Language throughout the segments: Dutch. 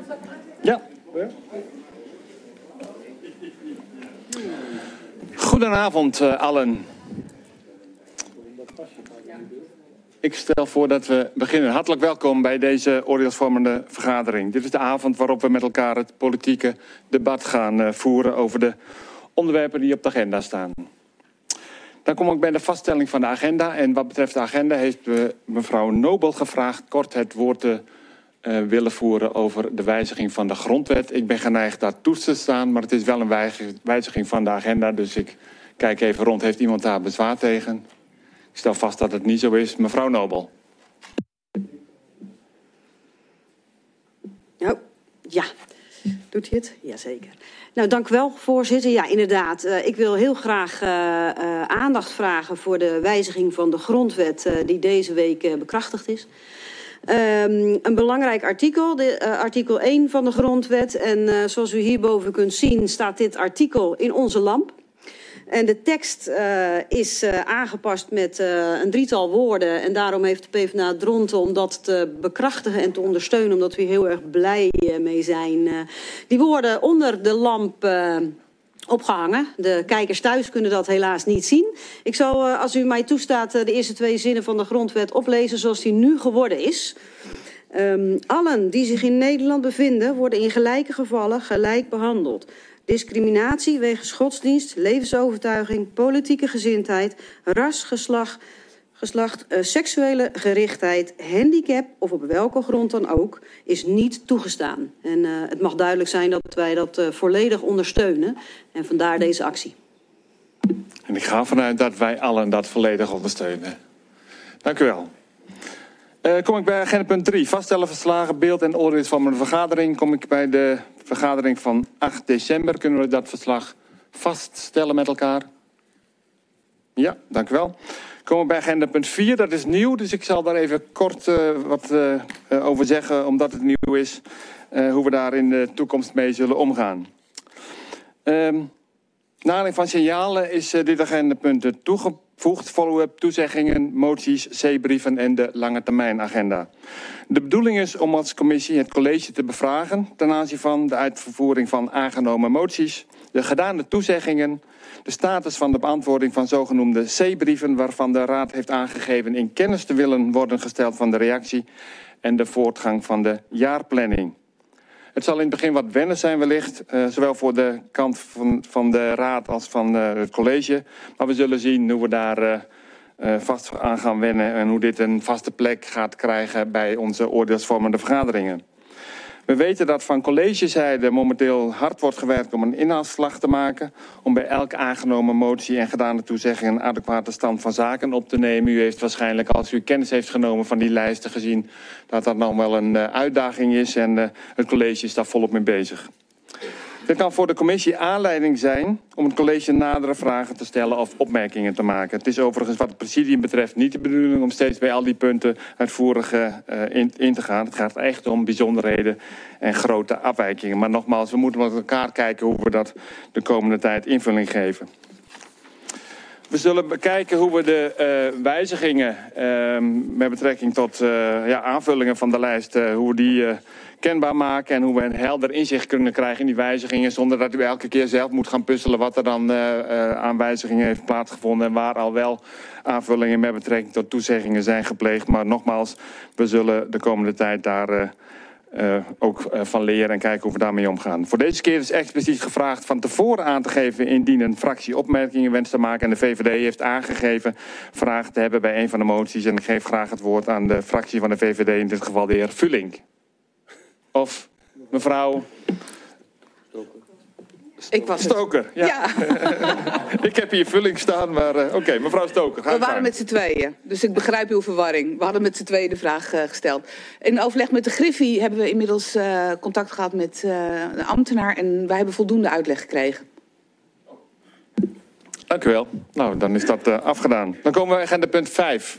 Ja. Goedenavond allen. Ik stel voor dat we beginnen. Hartelijk welkom bij deze oordeelsvormende vergadering. Dit is de avond waarop we met elkaar het politieke debat gaan voeren over de onderwerpen die op de agenda staan. Dan kom ik bij de vaststelling van de agenda. En wat betreft de agenda heeft mevrouw Nobel gevraagd kort het woord te willen voeren over de wijziging van de grondwet. Ik ben geneigd daar toe te staan, maar het is wel een wijziging van de agenda. Dus ik kijk even rond. Heeft iemand daar bezwaar tegen? Ik stel vast dat het niet zo is. Mevrouw Nobel. Nou, ja. Doet hij het? Jazeker. Nou, dank u wel, voorzitter. Ja, inderdaad. Ik wil heel graag aandacht vragen voor de wijziging van de grondwet die deze week bekrachtigd is. Een belangrijk artikel, artikel 1 van de grondwet. En zoals u hierboven kunt zien staat dit artikel in onze lamp. En de tekst is aangepast met een drietal woorden. En daarom heeft de PvdA Dronten om dat te bekrachtigen en te ondersteunen. Omdat we hier heel erg blij mee zijn. Die woorden onder de lamp opgehangen. De kijkers thuis kunnen dat helaas niet zien. Ik zal, als u mij toestaat, de eerste 2 zinnen van de grondwet oplezen zoals die nu geworden is. Allen die zich in Nederland bevinden worden in gelijke gevallen gelijk behandeld. Discriminatie wegens godsdienst, levensovertuiging, politieke gezindheid, ras, geslacht, seksuele gerichtheid, handicap of op welke grond dan ook is niet toegestaan. En het mag duidelijk zijn dat wij dat volledig ondersteunen en vandaar deze actie. En ik ga ervan uit dat wij allen dat volledig ondersteunen. Dank u wel. Kom ik bij agenda punt 3. Vaststellen verslagen, beeld en oordeelsvormende vergadering. Kom ik bij de vergadering van 8 december. Kunnen we dat verslag vaststellen met elkaar? Ja, dank u wel. Komen we bij agenda punt 4. Dat is nieuw, dus ik zal daar even kort wat over zeggen, omdat het nieuw is. Hoe we daar in de toekomst mee zullen omgaan. Naar aanleiding van signalen is dit agendapunt toegevoegd. Follow-up, toezeggingen, moties, C-brieven en de lange termijn agenda. De bedoeling is om als commissie het college te bevragen ten aanzien van de uitvoering van aangenomen moties, de gedane toezeggingen, de status van de beantwoording van zogenoemde C-brieven waarvan de Raad heeft aangegeven in kennis te willen worden gesteld van de reactie en de voortgang van de jaarplanning. Het zal in het begin wat wennen zijn wellicht, zowel voor de kant van de Raad als van het college. Maar we zullen zien hoe we daar vast aan gaan wennen en hoe dit een vaste plek gaat krijgen bij onze oordeelsvormende vergaderingen. We weten dat van collegezijde momenteel hard wordt gewerkt om een inhaalsslag te maken. Om bij elke aangenomen motie en gedane toezegging een adequate stand van zaken op te nemen. U heeft waarschijnlijk, als u kennis heeft genomen van die lijsten, gezien dat dat nog wel een uitdaging is. En het college is daar volop mee bezig. Dit kan voor de commissie aanleiding zijn om het college nadere vragen te stellen of opmerkingen te maken. Het is overigens wat het presidium betreft niet de bedoeling om steeds bij al die punten uitvoerig in te gaan. Het gaat echt om bijzonderheden en grote afwijkingen. Maar nogmaals, we moeten met elkaar kijken hoe we dat de komende tijd invulling geven. We zullen bekijken hoe we de wijzigingen met betrekking tot aanvullingen van de lijst, hoe we die kenbaar maken en hoe we een helder inzicht kunnen krijgen in die wijzigingen, zonder dat u elke keer zelf moet gaan puzzelen wat er dan aan wijzigingen heeft plaatsgevonden en waar al wel aanvullingen met betrekking tot toezeggingen zijn gepleegd. Maar nogmaals, we zullen de komende tijd daar ook van leren en kijken hoe we daarmee omgaan. Voor deze keer is expliciet gevraagd van tevoren aan te geven indien een fractie opmerkingen wenst te maken. En de VVD heeft aangegeven vragen te hebben bij een van de moties. En ik geef graag het woord aan de fractie van de VVD, in dit geval de heer Vullink. Of mevrouw Stoker. Ja. Ik heb hier Vullink staan, maar oké, mevrouw Stoker. We waren met z'n tweeën, dus ik begrijp uw verwarring. We hadden met z'n tweeën de vraag gesteld. In overleg met de Griffie hebben we inmiddels contact gehad met de ambtenaar en wij hebben voldoende uitleg gekregen. Dank u wel. Nou, dan is dat afgedaan. Dan komen we bij agenda punt 5.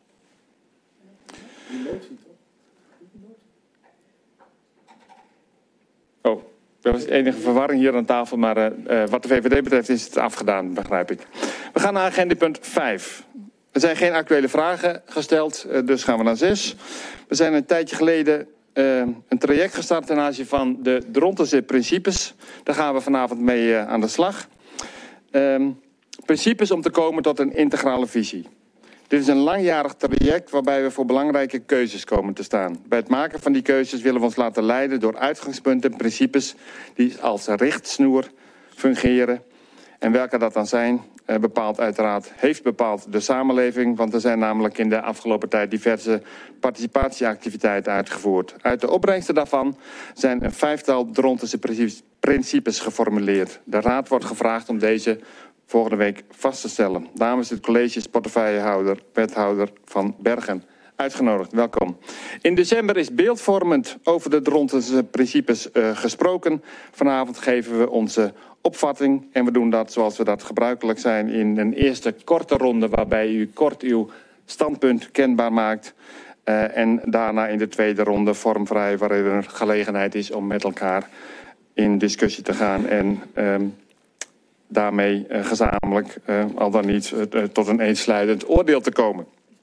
Oh, er was enige verwarring hier aan tafel, maar wat de VVD betreft is het afgedaan, begrijp ik. We gaan naar agenda punt 5. Er zijn geen actuele vragen gesteld, dus gaan we naar 6. We zijn een tijdje geleden een traject gestart ten aanzien van de Drontense principes. Daar gaan we vanavond mee aan de slag. Principes om te komen tot een integrale visie. Dit is een langjarig traject waarbij we voor belangrijke keuzes komen te staan. Bij het maken van die keuzes willen we ons laten leiden door uitgangspunten en principes die als richtsnoer fungeren. En welke dat dan zijn, heeft bepaald de samenleving. Want er zijn namelijk in de afgelopen tijd diverse participatieactiviteiten uitgevoerd. Uit de opbrengsten daarvan zijn een 5-tal Drontense principes geformuleerd. De Raad wordt gevraagd om deze volgende week vast te stellen. Namens het college is portefeuillehouder, wethouder van Bergen uitgenodigd. Welkom. In december is beeldvormend over de Drontense principes gesproken. Vanavond geven we onze opvatting en we doen dat zoals we dat gebruikelijk zijn in een eerste korte ronde waarbij u kort uw standpunt kenbaar maakt. En daarna in de tweede ronde vormvrij waarin er gelegenheid is om met elkaar in discussie te gaan en daarmee gezamenlijk, al dan niet, tot een eensluidend oordeel te komen.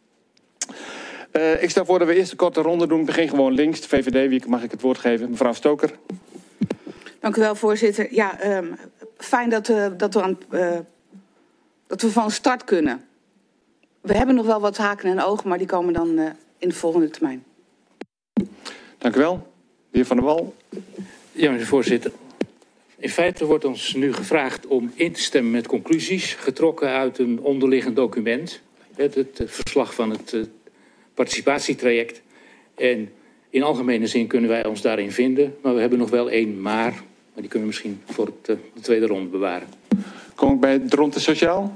Ik stel voor dat we eerst een korte ronde doen. Ik begin gewoon links. De VVD, wie mag ik het woord geven? Mevrouw Stoker. Dank u wel, voorzitter. Ja, fijn dat we van start kunnen. We hebben nog wel wat haken en ogen, maar die komen dan in de volgende termijn. Dank u wel. De heer Van der Wal. Ja, meneer voorzitter. In feite wordt ons nu gevraagd om in te stemmen met conclusies getrokken uit een onderliggend document. Het verslag van het participatietraject. En in algemene zin kunnen wij ons daarin vinden. Maar we hebben nog wel één maar die kunnen we misschien voor de tweede ronde bewaren. Kom ik bij Dronten Sociaal.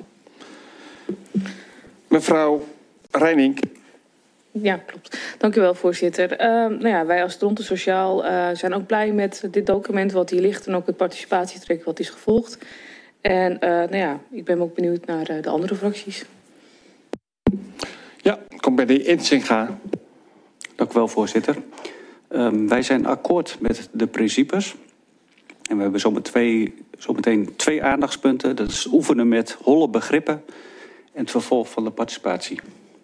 Mevrouw Reining. Ja, klopt. Dank u wel, voorzitter. Wij als Dronten Sociaal zijn ook blij met dit document wat hier ligt en ook het participatietraject wat is gevolgd. En ik ben ook benieuwd naar de andere fracties. Ja, kom bij de heer Intsinga. Dank u wel, voorzitter. Wij zijn akkoord met de principes. En we hebben zometeen twee aandachtspunten. Dat is oefenen met holle begrippen en het vervolg van de participatie.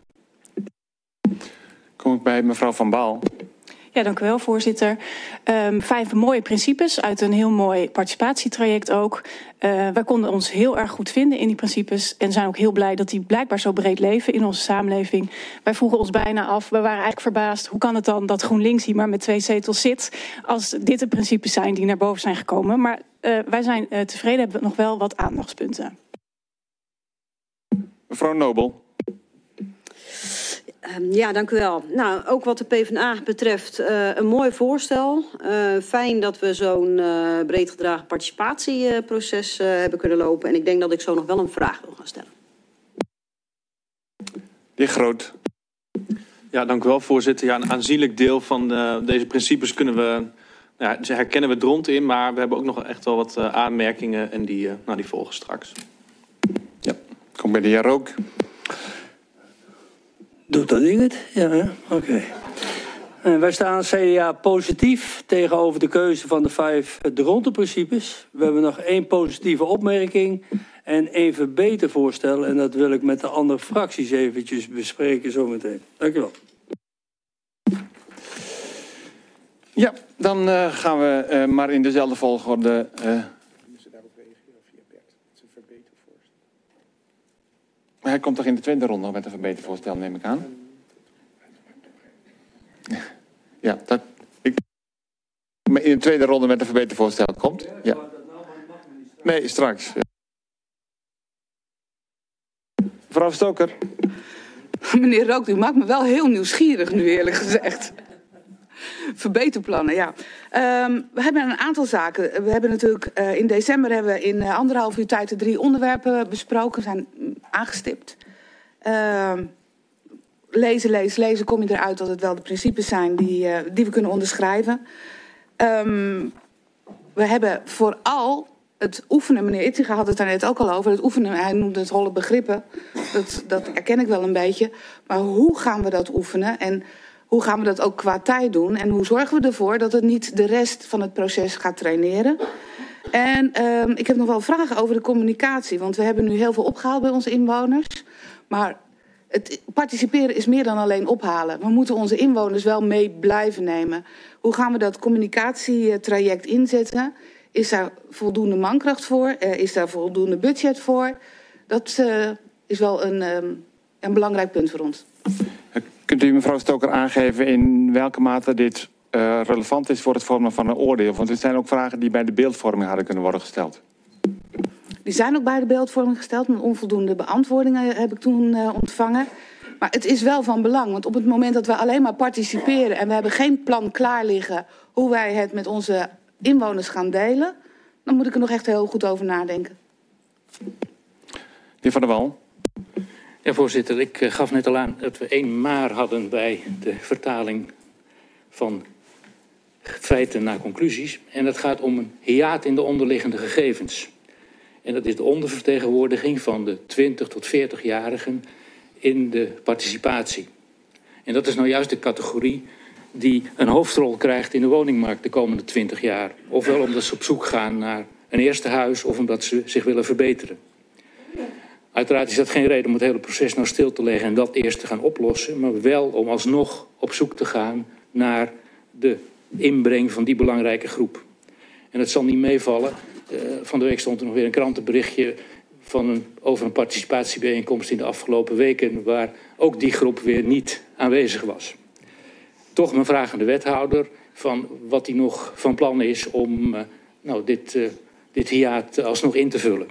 Kom ik bij mevrouw Van Baal. Ja, dank u wel, voorzitter. 5 mooie principes uit een heel mooi participatietraject ook. Wij konden ons heel erg goed vinden in die principes en zijn ook heel blij dat die blijkbaar zo breed leven in onze samenleving. Wij vroegen ons bijna af, we waren eigenlijk verbaasd, hoe kan het dan dat GroenLinks hier maar met 2 zetels zit als dit de principes zijn die naar boven zijn gekomen. Maar wij zijn tevreden, hebben nog wel wat aandachtspunten. Mevrouw Nobel. Ja, dank u wel. Nou, ook wat de PvdA betreft een mooi voorstel. Fijn dat we zo'n breed gedragen participatieproces hebben kunnen lopen. En ik denk dat ik zo nog wel een vraag wil gaan stellen. De heer Groot. Ja, dank u wel, voorzitter. Ja, een aanzienlijk deel van deze principes kunnen we, ze herkennen we Dronten in, maar we hebben ook nog echt wel wat aanmerkingen en die volgen straks. Ja, kom bij de heer Rook. Doet dat ding het? Ja, oké. Wij staan CDA positief tegenover de keuze van de 5 Dronten-principes. We hebben nog 1 positieve opmerking en 1 verbetervoorstel. En dat wil ik met de andere fracties eventjes bespreken zometeen. Dank u wel. Ja, dan gaan we maar in dezelfde volgorde. Hij komt toch in de tweede ronde met een verbetervoorstel, neem ik aan? Ja, maar in de tweede ronde met een verbetervoorstel komt? Ja. Nee, straks. Mevrouw Stoker. Meneer Rook, u maakt me wel heel nieuwsgierig nu, eerlijk gezegd. Verbeterplannen, ja. We hebben een aantal zaken. We hebben natuurlijk in december hebben we in 1,5 uur tijd de 3 onderwerpen besproken, zijn aangestipt. Lezen, kom je eruit dat het wel de principes zijn die we kunnen onderschrijven. We hebben vooral het oefenen, meneer Ittinga had het daar net ook al over, het oefenen, hij noemde het holle begrippen. Dat herken ik wel een beetje. Maar hoe gaan we dat oefenen en hoe gaan we dat ook qua tijd doen? En hoe zorgen we ervoor dat het niet de rest van het proces gaat traineren? En ik heb nog wel vragen over de communicatie. Want we hebben nu heel veel opgehaald bij onze inwoners. Maar Het participeren is meer dan alleen ophalen. We moeten onze inwoners wel mee blijven nemen. Hoe gaan we dat communicatietraject inzetten? Is daar voldoende mankracht voor? Is daar voldoende budget voor? Dat is wel een belangrijk punt voor ons. Kunt u mevrouw Stoker aangeven in welke mate dit relevant is voor het vormen van een oordeel? Want dit zijn ook vragen die bij de beeldvorming hadden kunnen worden gesteld. Die zijn ook bij de beeldvorming gesteld. Met onvoldoende beantwoordingen heb ik toen ontvangen. Maar het is wel van belang. Want op het moment dat we alleen maar participeren en we hebben geen plan klaar liggen hoe wij het met onze inwoners gaan delen, dan moet ik er nog echt heel goed over nadenken. De heer Van der Wal. Ja, voorzitter, ik gaf net al aan dat we 1 maar hadden bij de vertaling van feiten naar conclusies. En dat gaat om een hiaat in de onderliggende gegevens. En dat is de ondervertegenwoordiging van de 20 tot 40-jarigen in de participatie. En dat is nou juist de categorie die een hoofdrol krijgt in de woningmarkt de komende 20 jaar. Ofwel omdat ze op zoek gaan naar een eerste huis of omdat ze zich willen verbeteren. Uiteraard is dat geen reden om het hele proces nou stil te leggen en dat eerst te gaan oplossen. Maar wel om alsnog op zoek te gaan naar de inbreng van die belangrijke groep. En het zal niet meevallen. Van de week stond er nog weer een krantenberichtje over een participatiebijeenkomst in de afgelopen weken, waar ook die groep weer niet aanwezig was. Toch mijn vraag aan de wethouder van wat hij nog van plan is om dit hiaat alsnog in te vullen.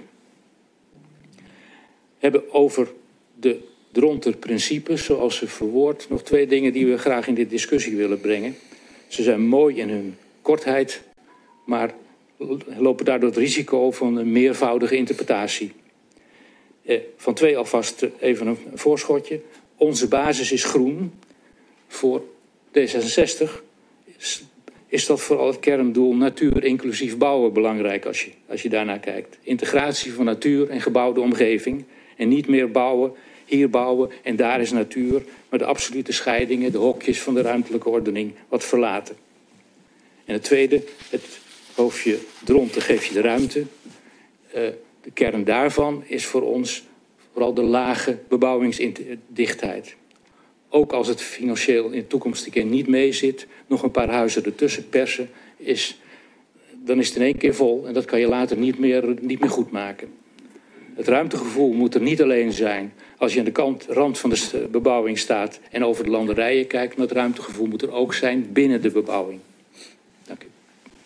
We hebben over de Dronter-principes, zoals ze verwoord, nog 2 dingen die we graag in dit discussie willen brengen. Ze zijn mooi in hun kortheid, maar lopen daardoor het risico van een meervoudige interpretatie. Van 2 alvast even een voorschotje. Onze basis is groen. Voor D66 is dat vooral het kerndoel natuur inclusief bouwen belangrijk als je daarnaar kijkt. Integratie van natuur en gebouwde omgeving. En niet meer bouwen, hier bouwen en daar is natuur. Maar de absolute scheidingen, de hokjes van de ruimtelijke ordening wat verlaten. En het tweede, het hoofdje Dronten geef je de ruimte. De kern daarvan is voor ons vooral de lage bebouwingsdichtheid. Ook als het financieel in de toekomst een keer niet mee zit, nog een paar huizen ertussen persen, dan is het in één keer vol en dat kan je later niet meer goed maken. Het ruimtegevoel moet er niet alleen zijn als je aan de rand van de bebouwing staat en over de landerijen kijkt, maar het ruimtegevoel moet er ook zijn binnen de bebouwing. Dank u.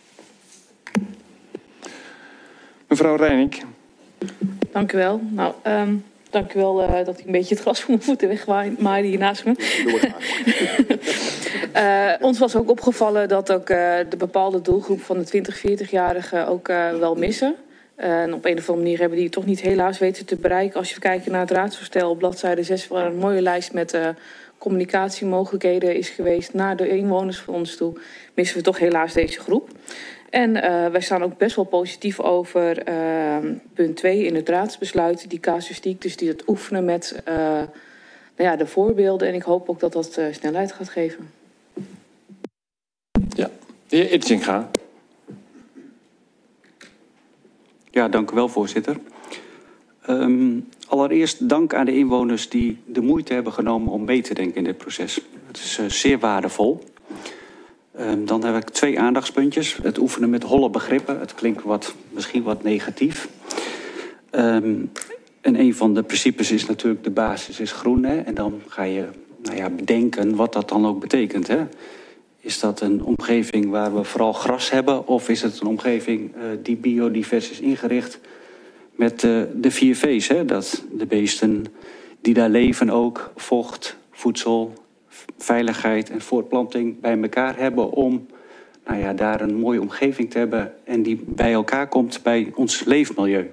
Mevrouw Reining. Dank u wel. Nou, dank u wel dat ik een beetje het gras voor mijn voeten wegmaaide hier naast me. Ons was ook opgevallen dat ook de bepaalde doelgroep van de 20-40-jarigen ook wel missen. En op een of andere manier hebben die toch niet helaas weten te bereiken. Als je kijkt naar het raadsvoorstel op bladzijde 6, waar een mooie lijst met communicatiemogelijkheden is geweest naar de inwoners van ons toe, missen we toch helaas deze groep. En wij staan ook best wel positief over punt 2 in het raadsbesluit, die casuïstiek, dus die het oefenen met de voorbeelden. En ik hoop ook dat dat snelheid gaat geven. Ja, de heer Itzinga. Ja, dank u wel, voorzitter. Allereerst dank aan de inwoners die de moeite hebben genomen om mee te denken in dit proces. Het is zeer waardevol. Dan heb ik 2 aandachtspuntjes. Het oefenen met holle begrippen. Het klinkt misschien wat negatief. En een van de principes is natuurlijk de basis is groen. Hè? En dan ga je bedenken wat dat dan ook betekent. Hè? Is dat een omgeving waar we vooral gras hebben? Of is het een omgeving die biodivers is ingericht met de 4 V's? Hè? Dat de beesten die daar leven ook vocht, voedsel, veiligheid en voortplanting bij elkaar hebben om daar een mooie omgeving te hebben en die bij elkaar komt bij ons leefmilieu.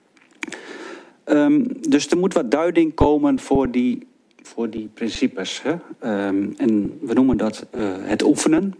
Dus er moet wat duiding komen voor die principes. Hè? En we noemen dat het oefenen.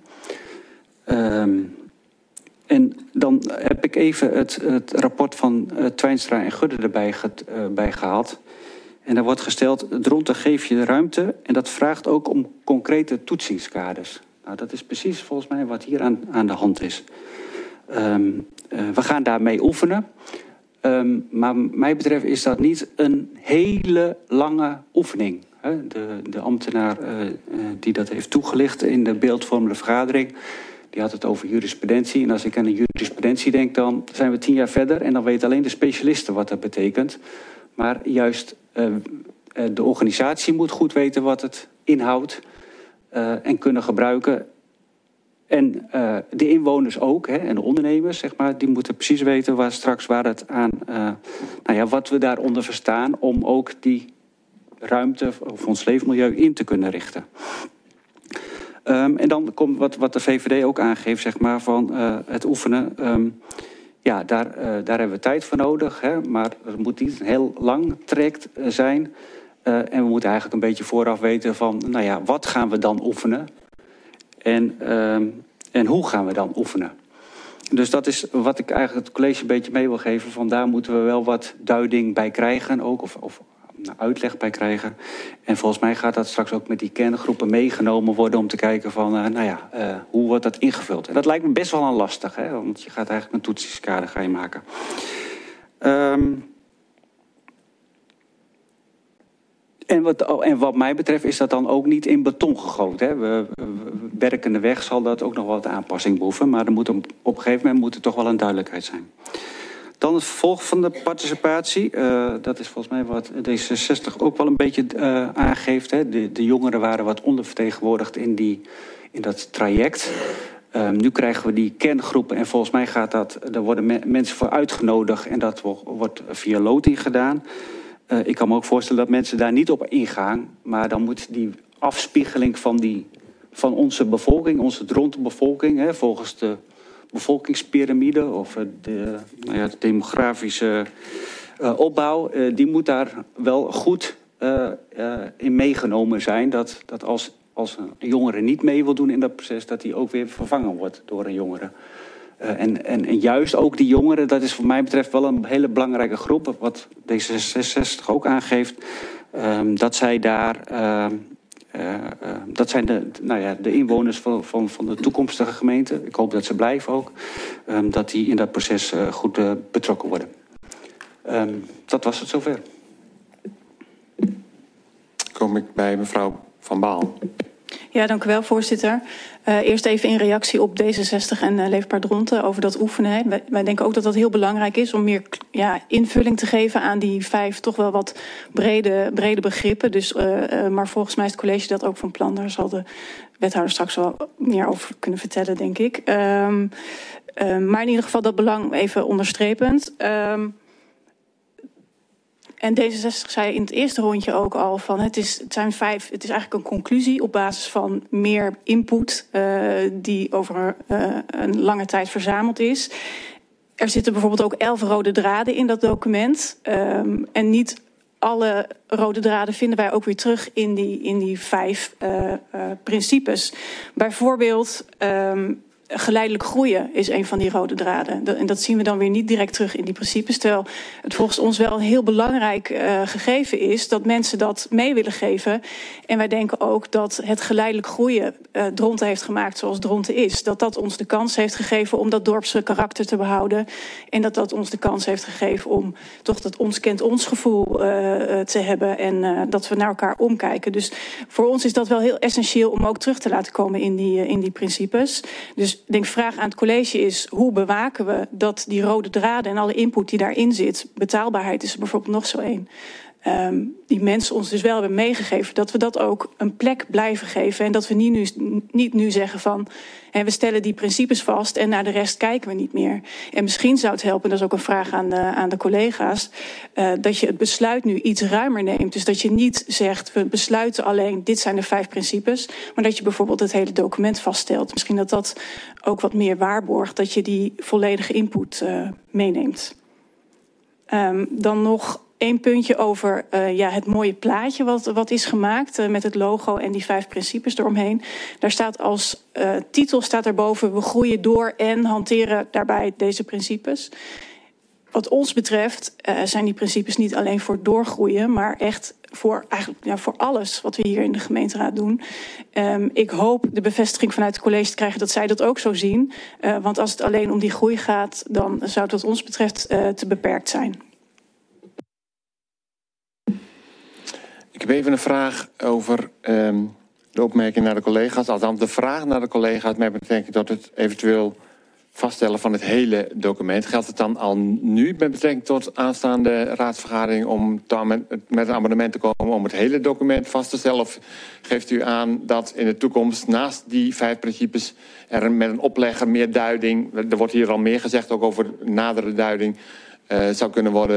En dan heb ik even het rapport van Twijnstra en Gudde erbij gehaald. En daar wordt gesteld, Dronten geef je de ruimte en dat vraagt ook om concrete toetsingskaders. Nou, dat is precies volgens mij wat hier aan de hand is. We gaan daarmee oefenen. Maar mij betreft is dat niet een hele lange oefening. De ambtenaar die dat heeft toegelicht in de beeldvormende vergadering, die had het over jurisprudentie. En als ik aan de jurisprudentie denk, dan zijn we 10 jaar verder en dan weten alleen de specialisten wat dat betekent. Maar juist de organisatie moet goed weten wat het inhoudt en kunnen gebruiken. En de inwoners ook, en de ondernemers, zeg maar, die moeten precies weten waar het aan, wat we daaronder verstaan, om ook die ruimte of ons leefmilieu in te kunnen richten. En dan komt wat de VVD ook aangeeft, zeg maar, van het oefenen. Daar hebben we tijd voor nodig, maar het moet niet een heel lang traject zijn. En we moeten eigenlijk een beetje vooraf weten van, wat gaan we dan oefenen? En hoe gaan we dan oefenen? Dus dat is wat ik eigenlijk het college een beetje mee wil geven. Van daar moeten we wel wat duiding bij krijgen ook, of uitleg bij krijgen. En volgens mij gaat dat straks ook met die kerngroepen meegenomen worden om te kijken van, hoe wordt dat ingevuld? En dat lijkt me best wel een lastig, want je gaat eigenlijk een toetsingskader maken. En wat mij betreft is dat dan ook niet in beton gegoten. Werkende weg zal dat ook nog wat aanpassing behoeven. Maar er moet op een gegeven moment moet er toch wel een duidelijkheid zijn. Dan het vervolg van de participatie. Dat is volgens mij wat D66 ook wel een beetje aangeeft. De jongeren waren wat ondervertegenwoordigd in dat traject. Nu krijgen we die kerngroepen en volgens mij daar worden mensen voor uitgenodigd. En dat wordt via loting gedaan. Ik kan me ook voorstellen dat mensen daar niet op ingaan. Maar dan moet die afspiegeling van onze bevolking, onze Drontenbevolking, volgens de bevolkingspyramide of de demografische opbouw, die moet daar wel goed in meegenomen zijn. Dat als een jongere niet mee wil doen in dat proces, dat die ook weer vervangen wordt door een jongere. En juist ook die jongeren, dat is voor mij betreft wel een hele belangrijke groep, wat D66 ook aangeeft, dat zij daar, dat zijn de inwoners van de toekomstige gemeente. Ik hoop dat ze blijven ook, dat die in dat proces goed betrokken worden. Dat was het zover. Kom ik bij mevrouw Van Baal. Ja, dank u wel, voorzitter. Eerst even in reactie op D66 en Leefbaar Dronten over dat oefenen. Wij denken ook dat dat heel belangrijk is om meer invulling te geven aan die 5 toch wel wat brede begrippen. Dus, maar volgens mij is het college dat ook van plan. Daar zal de wethouder straks wel meer over kunnen vertellen, denk ik. Maar in ieder geval dat belang even onderstrepend. En D66 zei in het eerste rondje ook al van het is eigenlijk een conclusie op basis van meer input die over een lange tijd verzameld is. Er zitten bijvoorbeeld ook 11 rode draden in dat document. En niet alle rode draden vinden wij ook weer terug in die 5 principes. Bijvoorbeeld geleidelijk groeien is een van die rode draden. En dat zien we dan weer niet direct terug in die principes. Terwijl het volgens ons wel een heel belangrijk gegeven is dat mensen dat mee willen geven. En wij denken ook dat het geleidelijk groeien Dronten heeft gemaakt zoals Dronten is. Dat ons de kans heeft gegeven om dat dorpse karakter te behouden. En dat ons de kans heeft gegeven om toch dat ons kent ons gevoel te hebben. En dat we naar elkaar omkijken. Dus voor ons is dat wel heel essentieel om ook terug te laten komen in die principes. Dus ik denk, vraag aan het college is, hoe bewaken we dat die rode draden en alle input die daarin zit, betaalbaarheid is er bijvoorbeeld nog zo één, die mensen ons dus wel hebben meegegeven, dat we dat ook een plek blijven geven. En dat we niet nu zeggen van, we stellen die principes vast en naar de rest kijken we niet meer. En misschien zou het helpen, dat is ook een vraag aan de collega's, dat je het besluit nu iets ruimer neemt. Dus dat je niet zegt, we besluiten alleen, dit zijn de 5 principes, maar dat je bijvoorbeeld het hele document vaststelt. Misschien dat ook wat meer waarborgt, dat je die volledige input meeneemt. Dan nog 1 puntje over het mooie plaatje wat is gemaakt met het logo en die 5 principes eromheen. Daar staat als titel daarboven, we groeien door en hanteren daarbij deze principes. Wat ons betreft zijn die principes niet alleen voor doorgroeien, maar echt voor alles wat we hier in de gemeenteraad doen. Ik hoop de bevestiging vanuit het college te krijgen dat zij dat ook zo zien. Want als het alleen om die groei gaat, dan zou het wat ons betreft te beperkt zijn. Ik heb even een vraag over de opmerking naar de collega's. Althans, de vraag naar de collega's met betrekking tot het eventueel vaststellen van het hele document. Geldt het dan al nu met betrekking tot aanstaande raadsvergadering om dan met een amendement te komen om het hele document vast te stellen? Of geeft u aan dat in de toekomst naast die 5 principes er met een oplegger meer duiding, er wordt hier al meer gezegd ook over nadere duiding, zou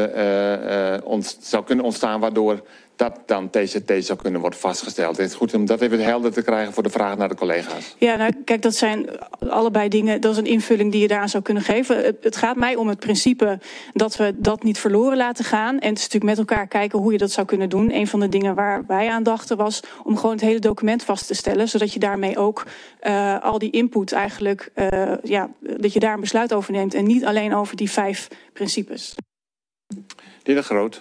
kunnen ontstaan waardoor dat dan TCT zou kunnen worden vastgesteld. Het is goed om dat even helder te krijgen voor de vraag naar de collega's. Ja, nou, kijk, dat zijn allebei dingen. Dat is een invulling die je daaraan zou kunnen geven. Het gaat mij om het principe dat we dat niet verloren laten gaan. En het is natuurlijk met elkaar kijken hoe je dat zou kunnen doen. Een van de dingen waar wij aan dachten was om gewoon het hele document vast te stellen. Zodat je daarmee ook al die input eigenlijk, dat je daar een besluit over neemt. En niet alleen over die 5 principes. De heer De Groot.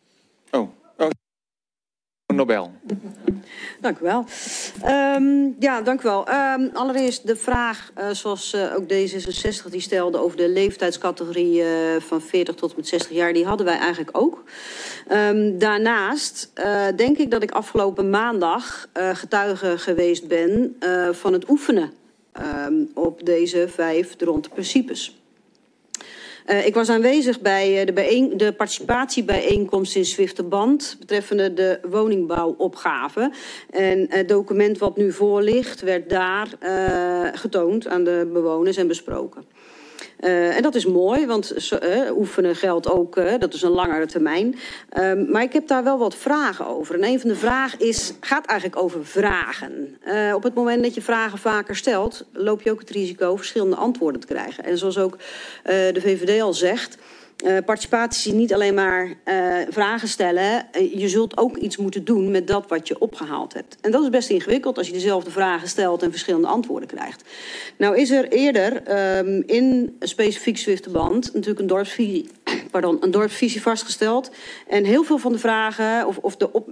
Nobel. Dank u wel. Dank u wel. Allereerst de vraag, zoals ook D66 die stelde over de leeftijdscategorie van 40 tot en met 60 jaar, die hadden wij eigenlijk ook. Daarnaast denk ik dat ik afgelopen maandag getuige geweest ben van het oefenen op deze 5 Dronten principes. Ik was aanwezig bij de participatiebijeenkomst in Zwifterband betreffende de woningbouwopgave. En het document wat nu voor ligt werd daar getoond aan de bewoners en besproken. En dat is mooi, want oefenen geldt ook, dat is een langere termijn. Maar ik heb daar wel wat vragen over. En een van de vragen gaat eigenlijk over vragen. Op het moment dat je vragen vaker stelt, loop je ook het risico verschillende antwoorden te krijgen. En zoals ook de VVD al zegt, participatie is niet alleen maar vragen stellen. Je zult ook iets moeten doen met dat wat je opgehaald hebt. En dat is best ingewikkeld als je dezelfde vragen stelt en verschillende antwoorden krijgt. Nou is er eerder in specifiek Zwifterband natuurlijk een dorpsvisie vastgesteld. En heel veel van de vragen of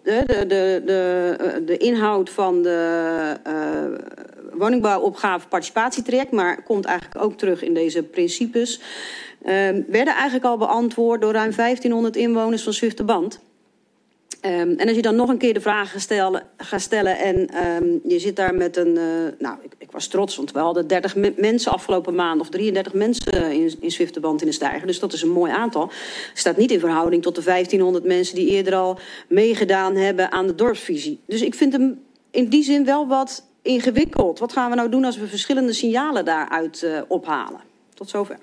de inhoud van de woningbouwopgave participatietraject, maar komt eigenlijk ook terug in deze principes, werden eigenlijk al beantwoord door ruim 1500 inwoners van Zwifterband. En als je dan nog een keer de vragen gaat stellen en je zit daar met een... ik was trots, want we hadden 30 mensen afgelopen maand of 33 mensen in Zwifterband in de steiger. Dus dat is een mooi aantal. Staat niet in verhouding tot de 1500 mensen die eerder al meegedaan hebben aan de dorpsvisie. Dus ik vind hem in die zin wel wat ingewikkeld. Wat gaan we nou doen als we verschillende signalen daaruit ophalen? Tot zover.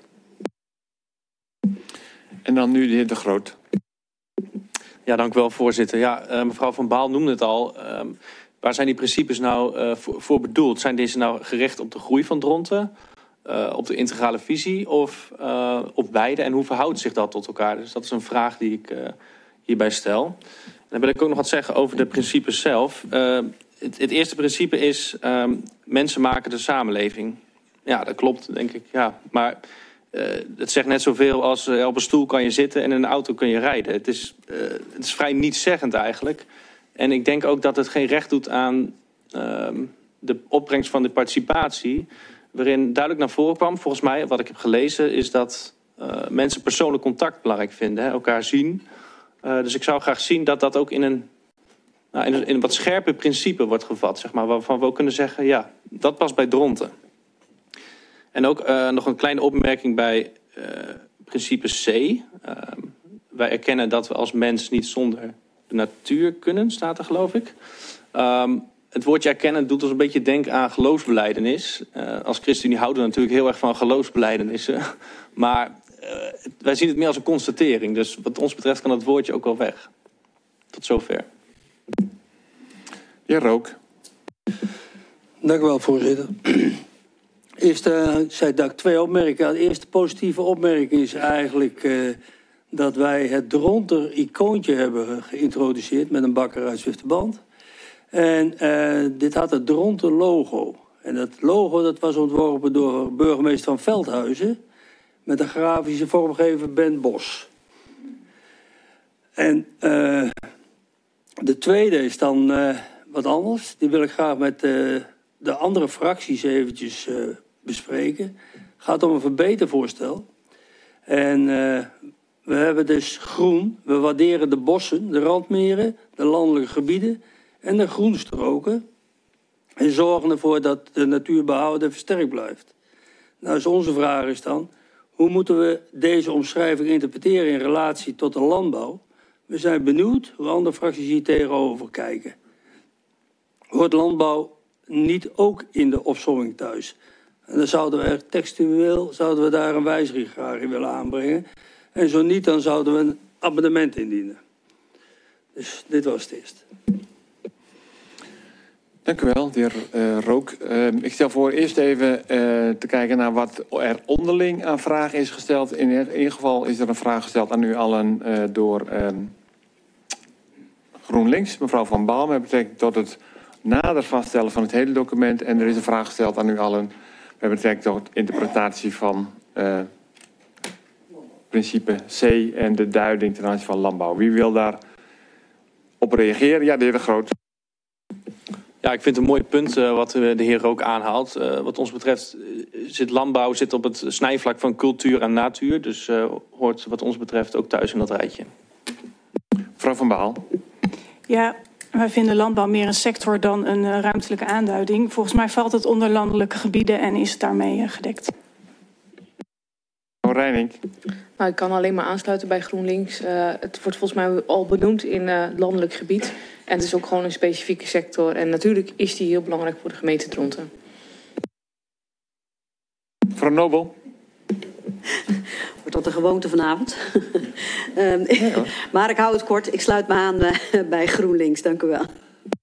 En dan nu de heer De Groot. Ja, dank u wel, voorzitter. Ja, mevrouw Van Baal noemde het al. Waar zijn die principes nou voor bedoeld? Zijn deze nou gericht op de groei van Dronten? Op de integrale visie of op beide? En hoe verhoudt zich dat tot elkaar? Dus dat is een vraag die ik hierbij stel. En dan wil ik ook nog wat zeggen over de principes zelf. Het eerste principe is mensen maken de samenleving. Ja, dat klopt, denk ik. Ja, maar het zegt net zoveel als op een stoel kan je zitten en in een auto kun je rijden. Het is vrij nietszeggend eigenlijk. En ik denk ook dat het geen recht doet aan de opbrengst van de participatie, waarin duidelijk naar voren kwam, volgens mij, wat ik heb gelezen, is dat mensen persoonlijk contact belangrijk vinden, elkaar zien. Dus ik zou graag zien dat dat ook in een wat scherper principe wordt gevat, zeg maar, waarvan we ook kunnen zeggen, ja, dat past bij Dronten. En ook nog een kleine opmerking bij principe C. Wij erkennen dat we als mens niet zonder de natuur kunnen, staat er geloof ik. Het woordje erkennen doet ons een beetje denken aan geloofsbelijdenis. Als ChristenUnie houden we natuurlijk heel erg van geloofsbelijdenissen. Maar wij zien het meer als een constatering. Dus wat ons betreft kan dat woordje ook wel weg. Tot zover. Ja, Rook. Dank u wel, voorzitter. Eerst zei dat ik 2 opmerkingen. De eerste positieve opmerking is eigenlijk dat wij het Dronter icoontje hebben geïntroduceerd met een bakker uit Zwifterband. En dit had het Dronter logo. En dat logo dat was ontworpen door burgemeester van Veldhuizen met een grafische vormgever Ben Bos. En de tweede is dan wat anders. Die wil ik graag met de andere fracties eventjes bespreken. Het gaat om een verbetervoorstel. En We hebben dus groen. We waarderen de bossen, de randmeren, de landelijke gebieden en de groenstroken. En zorgen ervoor dat de natuur behouden en versterkt blijft. Nou, dus onze vraag is dan, hoe moeten we deze omschrijving interpreteren in relatie tot de landbouw? We zijn benieuwd hoe andere fracties hier tegenover kijken. Hoort landbouw niet ook in de opsomming thuis? En dan zouden we er textueel daar een wijziging graag in willen aanbrengen. En zo niet, dan zouden we een amendement indienen. Dus dit was het eerst. Dank u wel, de heer Rook. Ik stel voor eerst even te kijken naar wat er onderling aan vragen is gesteld. In ieder geval is er een vraag gesteld aan u allen door GroenLinks, mevrouw Van Baal, met betrekking tot het nader vaststellen van het hele document. En er is een vraag gesteld aan u allen met betrekking tot interpretatie van principe C en de duiding ten aanzien van landbouw. Wie wil daar op reageren? Ja, de heer De Groot. Ja, ik vind het een mooi punt wat de heer ook aanhaalt. Wat ons betreft zit landbouw op het snijvlak van cultuur en natuur. Dus hoort wat ons betreft ook thuis in dat rijtje. Mevrouw Van Baal. Ja, wij vinden landbouw meer een sector dan een ruimtelijke aanduiding. Volgens mij valt het onder landelijke gebieden en is het daarmee gedekt. Mevrouw Reining. Nou, ik kan alleen maar aansluiten bij GroenLinks. Het wordt volgens mij al benoemd in landelijk gebied. En het is ook gewoon een specifieke sector. En natuurlijk is die heel belangrijk voor de gemeente Dronten. Mevrouw Nobel. Wordt dat de gewoonte vanavond? Maar ik hou het kort. Ik sluit me aan bij GroenLinks. Dank u wel.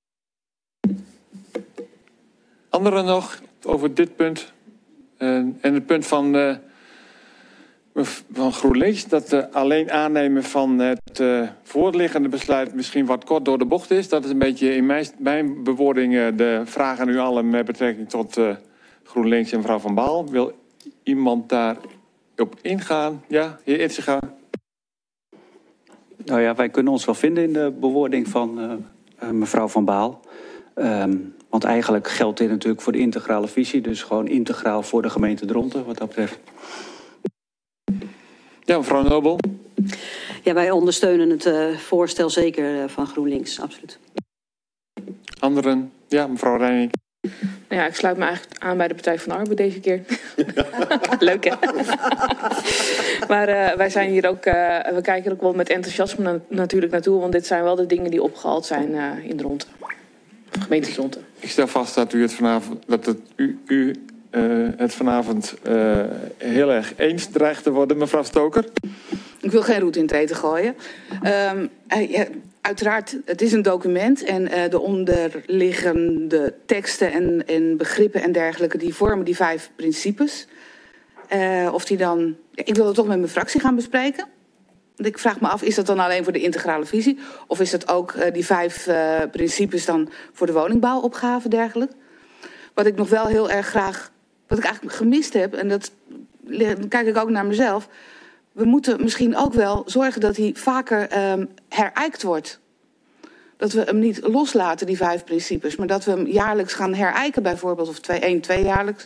Anderen nog over dit punt? En het punt van GroenLinks, dat alleen aannemen van het voorliggende besluit misschien wat kort door de bocht is. Dat is een beetje in mijn bewoording de vraag aan u allen met betrekking tot GroenLinks en mevrouw Van Baal. Wil iemand daar op ingaan? Ja, heer Itziga. Nou ja, wij kunnen ons wel vinden in de bewoording van mevrouw Van Baal. Want eigenlijk geldt dit natuurlijk voor de integrale visie. Dus gewoon integraal voor de gemeente Dronten wat dat betreft. Ja, mevrouw Nobel. Ja, wij ondersteunen het voorstel zeker van GroenLinks, absoluut. Anderen? Ja, mevrouw Reining. Nou ja, ik sluit me eigenlijk aan bij de Partij van de Arbeid deze keer. Leuk, hè? Maar wij zijn hier ook, we kijken er ook wel met enthousiasme natuurlijk naartoe. Want dit zijn wel de dingen die opgehaald zijn in Dronten. Gemeente Dronten. Ik stel vast dat u het vanavond, het vanavond heel erg eens dreigt te worden, mevrouw Stoker. Ik wil geen roet in het eten gooien. Uiteraard, het is een document en de onderliggende teksten en begrippen en dergelijke, die vormen die 5 principes. Of die dan, ik wil het toch met mijn fractie gaan bespreken. Want ik vraag me af, is dat dan alleen voor de integrale visie? Of is dat ook die 5 principes dan voor de woningbouwopgave dergelijk? Wat ik nog wel heel erg graag, wat ik eigenlijk gemist heb, en dan kijk ik ook naar mezelf. We moeten misschien ook wel zorgen dat hij vaker herijkt wordt. Dat we hem niet loslaten, die 5 principes. Maar dat we hem jaarlijks gaan herijken bijvoorbeeld. Of 2 jaarlijks.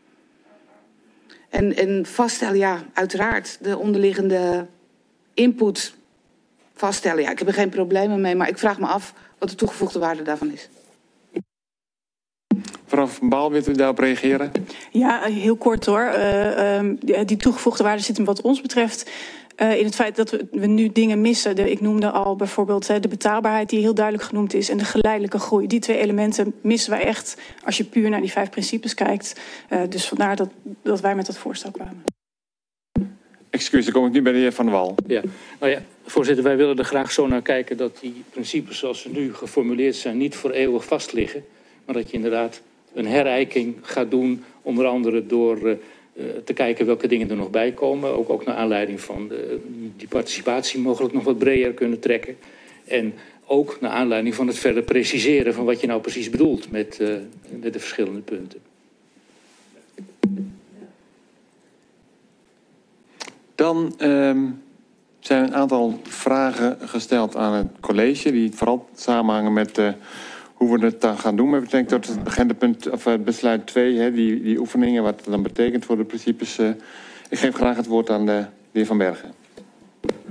En vaststellen, ja, uiteraard. De onderliggende input vaststellen. Ja, ik heb er geen problemen mee. Maar ik vraag me af wat de toegevoegde waarde daarvan is. Mevrouw Van Baal, wilt u daarop reageren? Ja, heel kort hoor. Die toegevoegde waarde zit hem wat ons betreft in het feit dat we nu dingen missen. Ik noemde al bijvoorbeeld de betaalbaarheid die heel duidelijk genoemd is en de geleidelijke groei. Die 2 elementen missen wij echt als je puur naar die 5 principes kijkt. Dus vandaar dat wij met dat voorstel kwamen. Excuus, dan kom ik nu bij de heer Van der Wal. Ja, nou ja, voorzitter, wij willen er graag zo naar kijken dat die principes zoals ze nu geformuleerd zijn niet voor eeuwig vast liggen. Maar dat je inderdaad een herijking gaat doen, onder andere door te kijken welke dingen er nog bij komen. Ook naar aanleiding van die participatie mogelijk nog wat breder kunnen trekken. En ook naar aanleiding van het verder preciseren van wat je nou precies bedoelt met de verschillende punten. Dan zijn een aantal vragen gesteld aan het college die vooral samenhangen met hoe we het dan gaan doen met betrekking tot het agendapunt of het besluit 2, die oefeningen, wat het dan betekent voor de principes. Ik geef graag het woord aan de heer Van Bergen.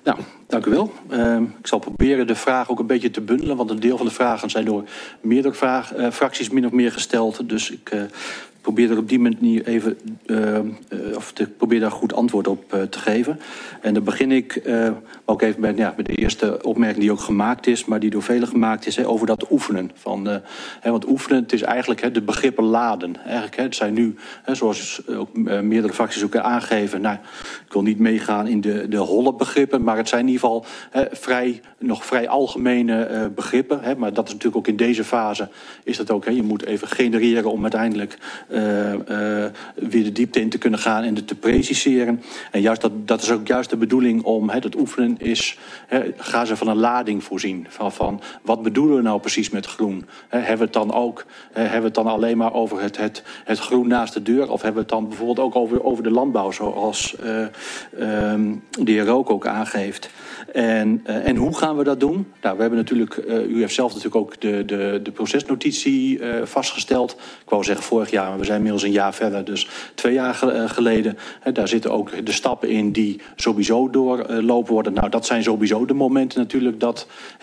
Nou, dank u wel. Ik zal proberen de vraag ook een beetje te bundelen, want een deel van de vragen zijn door meerdere fracties min of meer gesteld. Dus ik probeer er op die manier even, probeer daar goed antwoord op te geven. En dan begin ik ook even bij de eerste opmerking die ook gemaakt is, maar die door velen gemaakt is, over dat oefenen. Want oefenen, het is eigenlijk de begrippen laden. Eigenlijk, het zijn nu, zoals ook meerdere fracties ook aangeven, ik wil niet meegaan in de holle begrippen, maar het zijn in ieder geval nog vrij algemene begrippen. Maar dat is natuurlijk ook in deze fase, is dat ook, je moet even genereren om uiteindelijk weer de diepte in te kunnen gaan en het te preciseren. En juist dat is ook juist de bedoeling om het oefenen is, gaan ze van een lading voorzien. Van wat bedoelen we nou precies met groen? Hebben we het dan alleen maar over het groen naast de deur? Of hebben we het dan bijvoorbeeld ook over de landbouw, zoals de heer Rook ook aangeeft? En hoe gaan we dat doen? Nou, we hebben natuurlijk, u heeft zelf natuurlijk ook de procesnotitie vastgesteld. Ik wou zeggen vorig jaar, maar we zijn inmiddels een jaar verder, dus 2 jaar geleden. Daar zitten ook de stappen in die sowieso doorlopen worden. Nou, dat zijn sowieso de momenten natuurlijk dat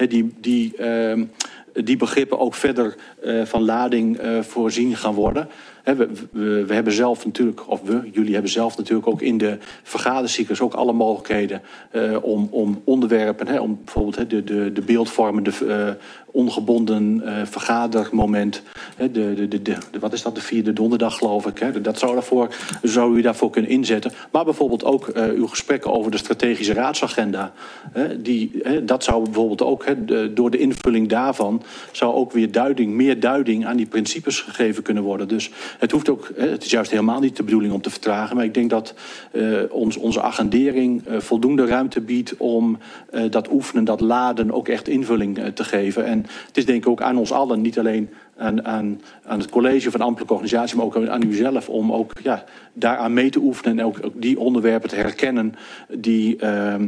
die begrippen ook verder van lading voorzien gaan worden. We hebben zelf natuurlijk, jullie hebben zelf natuurlijk ook in de vergadercyclus ook alle mogelijkheden om onderwerpen, om bijvoorbeeld de beeldvormende ongebonden vergadermoment, wat is dat, de 4e donderdag geloof ik. Dat zou u daarvoor kunnen inzetten. Maar bijvoorbeeld ook uw gesprekken over de strategische raadsagenda. Dat zou bijvoorbeeld ook, door de invulling daarvan, zou ook weer meer duiding aan die principes gegeven kunnen worden. Dus het is juist helemaal niet de bedoeling om te vertragen. Maar ik denk dat onze agendering voldoende ruimte biedt om dat oefenen, dat laden ook echt invulling te geven. En het is denk ik ook aan ons allen, niet alleen aan het college van ambtelijke organisatie, maar ook aan u zelf, om ook daaraan mee te oefenen en ook die onderwerpen te herkennen die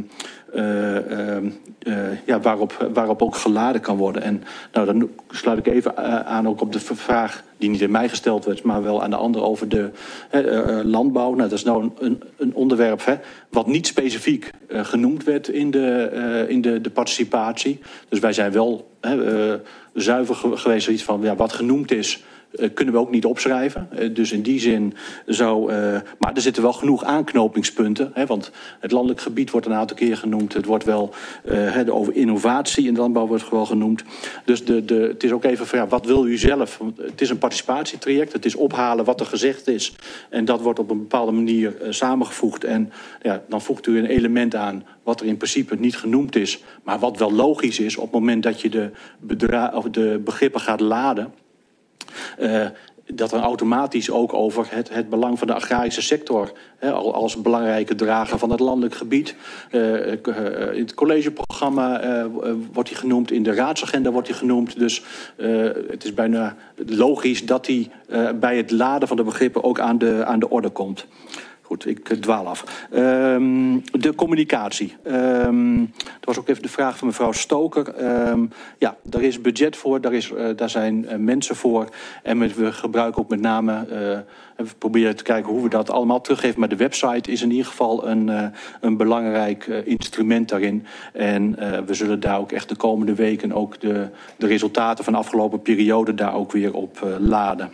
waarop ook geladen kan worden. En dan sluit ik even aan ook op de vraag die niet in mij gesteld werd, maar wel aan de ander over de landbouw. Nou, dat is nou een onderwerp wat niet specifiek genoemd werd in de participatie. Dus wij zijn wel zuiver geweest, zoiets van wat genoemd is, kunnen we ook niet opschrijven. Dus in die zin maar er zitten wel genoeg aanknopingspunten. Want het landelijk gebied wordt een aantal keer genoemd. Het wordt wel over innovatie in de landbouw wordt wel genoemd. Dus het is ook even van wat wil u zelf? Want het is een participatietraject. Het is ophalen wat er gezegd is. En dat wordt op een bepaalde manier samengevoegd. En dan voegt u een element aan wat er in principe niet genoemd is. Maar wat wel logisch is op het moment dat je de begrippen gaat laden. Dat er automatisch ook over het belang van de agrarische sector, als belangrijke drager van het landelijk gebied. In het collegeprogramma wordt hij genoemd, in de raadsagenda wordt hij genoemd. Dus het is bijna logisch dat hij bij het laden van de begrippen ook aan de orde komt. Goed, ik dwaal af. De communicatie. Dat was ook even de vraag van mevrouw Stoker. Daar is budget voor, daar zijn mensen voor. En we gebruiken ook met name, we proberen te kijken hoe we dat allemaal teruggeven. Maar de website is in ieder geval een belangrijk instrument daarin. En we zullen daar ook echt de komende weken ook de resultaten van de afgelopen periode daar ook weer op laden.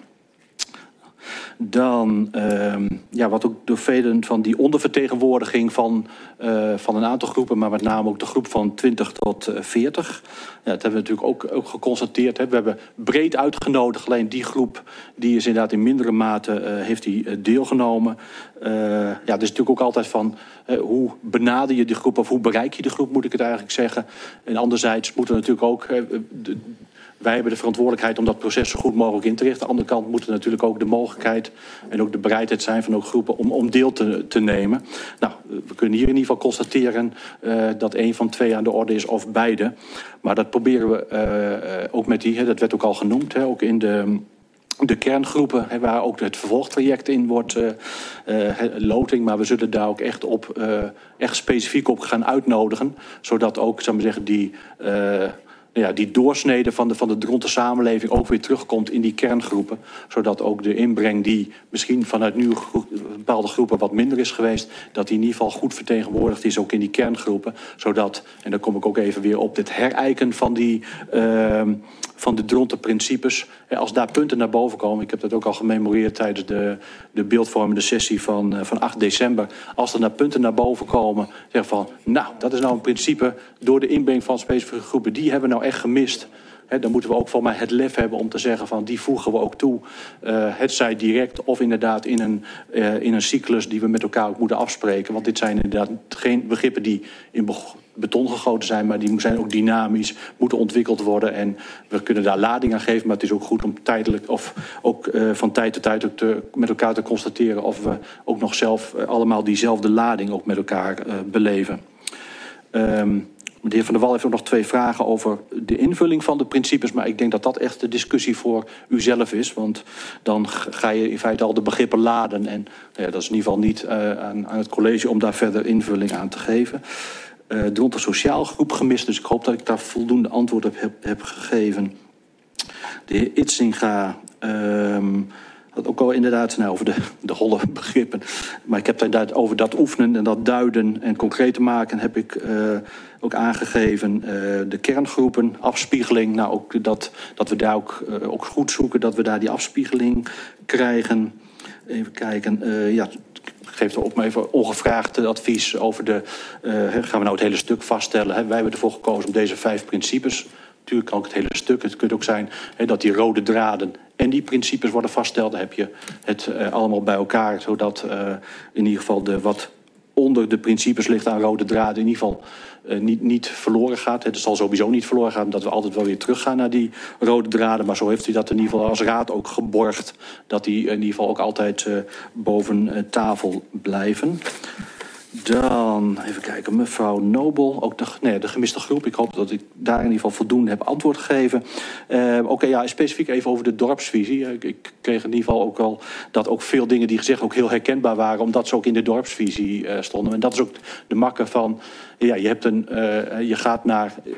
Dan, wat ook door velen van die ondervertegenwoordiging van een aantal groepen, maar met name ook de groep van 20 tot 40. Dat hebben we natuurlijk ook geconstateerd. We hebben breed uitgenodigd, alleen die groep die is inderdaad in mindere mate heeft die deelgenomen. Het is natuurlijk ook altijd van hoe benader je die groep of hoe bereik je de groep, moet ik het eigenlijk zeggen. En anderzijds moeten we natuurlijk ook wij hebben de verantwoordelijkheid om dat proces zo goed mogelijk in te richten. Aan de andere kant moet er natuurlijk ook de mogelijkheid en ook de bereidheid zijn van ook groepen om deel te nemen. Nou, we kunnen hier in ieder geval constateren dat 1 van 2 aan de orde is of beide. Maar dat proberen we ook met dat werd ook al genoemd, ook in de kerngroepen, waar ook het vervolgtraject in wordt, loting. Maar we zullen daar ook echt specifiek op gaan uitnodigen. Zodat ook, zou ik maar zeggen, die doorsnede van de Dronten samenleving ook weer terugkomt in die kerngroepen. Zodat ook de inbreng die misschien vanuit nu bepaalde groepen wat minder is geweest, dat die in ieder geval goed vertegenwoordigd is ook in die kerngroepen. Zodat, en dan kom ik ook even weer op dit herijken van de Dronten principes. Als daar punten naar boven komen, ik heb dat ook al gememoreerd tijdens de beeldvormende sessie van 8 december. Als er punten naar boven komen, zeggen van, nou, dat is nou een principe door de inbreng van specifieke groepen, die hebben we nou echt gemist. Dan moeten we ook voor mij het lef hebben om te zeggen van, die voegen we ook toe. Het zij direct of inderdaad in een cyclus die we met elkaar ook moeten afspreken. Want dit zijn inderdaad geen begrippen die in beton gegoten zijn, maar die zijn ook dynamisch, moeten ontwikkeld worden. En we kunnen daar lading aan geven, maar het is ook goed om tijdelijk of ook van tijd tot tijd ook met elkaar te constateren of we ook nog zelf allemaal diezelfde lading ook met elkaar beleven. De heer Van der Wal heeft ook nog 2 vragen over de invulling van de principes. Maar ik denk dat dat echt de discussie voor uzelf is. Want dan ga je in feite al de begrippen laden. En dat is in ieder geval niet aan het college om daar verder invulling aan te geven. Dronten sociaal groep gemist. Dus ik hoop dat ik daar voldoende antwoord op heb gegeven. De heer Itzinga had ook al inderdaad over de holle begrippen. Maar ik heb inderdaad over dat oefenen en dat duiden en concreet te maken heb ik ook aangegeven. De kerngroepen, afspiegeling. Nou, ook dat we daar ook goed zoeken, dat we daar die afspiegeling krijgen. Even kijken. Ik geef er ook maar even ongevraagd advies over gaan we nou het hele stuk vaststellen. Wij hebben ervoor gekozen om deze 5 principes. Natuurlijk kan ook het hele stuk. Het kan ook zijn dat die rode draden en die principes worden vastgesteld. Dan heb je het allemaal bij elkaar. Zodat in ieder geval wat onder de principes ligt aan rode draden in ieder geval niet verloren gaat. Het zal sowieso niet verloren gaan, omdat we altijd wel weer teruggaan naar die rode draden. Maar zo heeft u dat in ieder geval als raad ook geborgd. Dat die in ieder geval ook altijd boven tafel blijven. Dan, even kijken, mevrouw Nobel, ook de gemiste groep. Ik hoop dat ik daar in ieder geval voldoende heb antwoord gegeven. Specifiek even over de dorpsvisie. Ik kreeg in ieder geval ook wel dat ook veel dingen die gezegd ook heel herkenbaar waren, omdat ze ook in de dorpsvisie stonden. En dat is ook de makke van, je gaat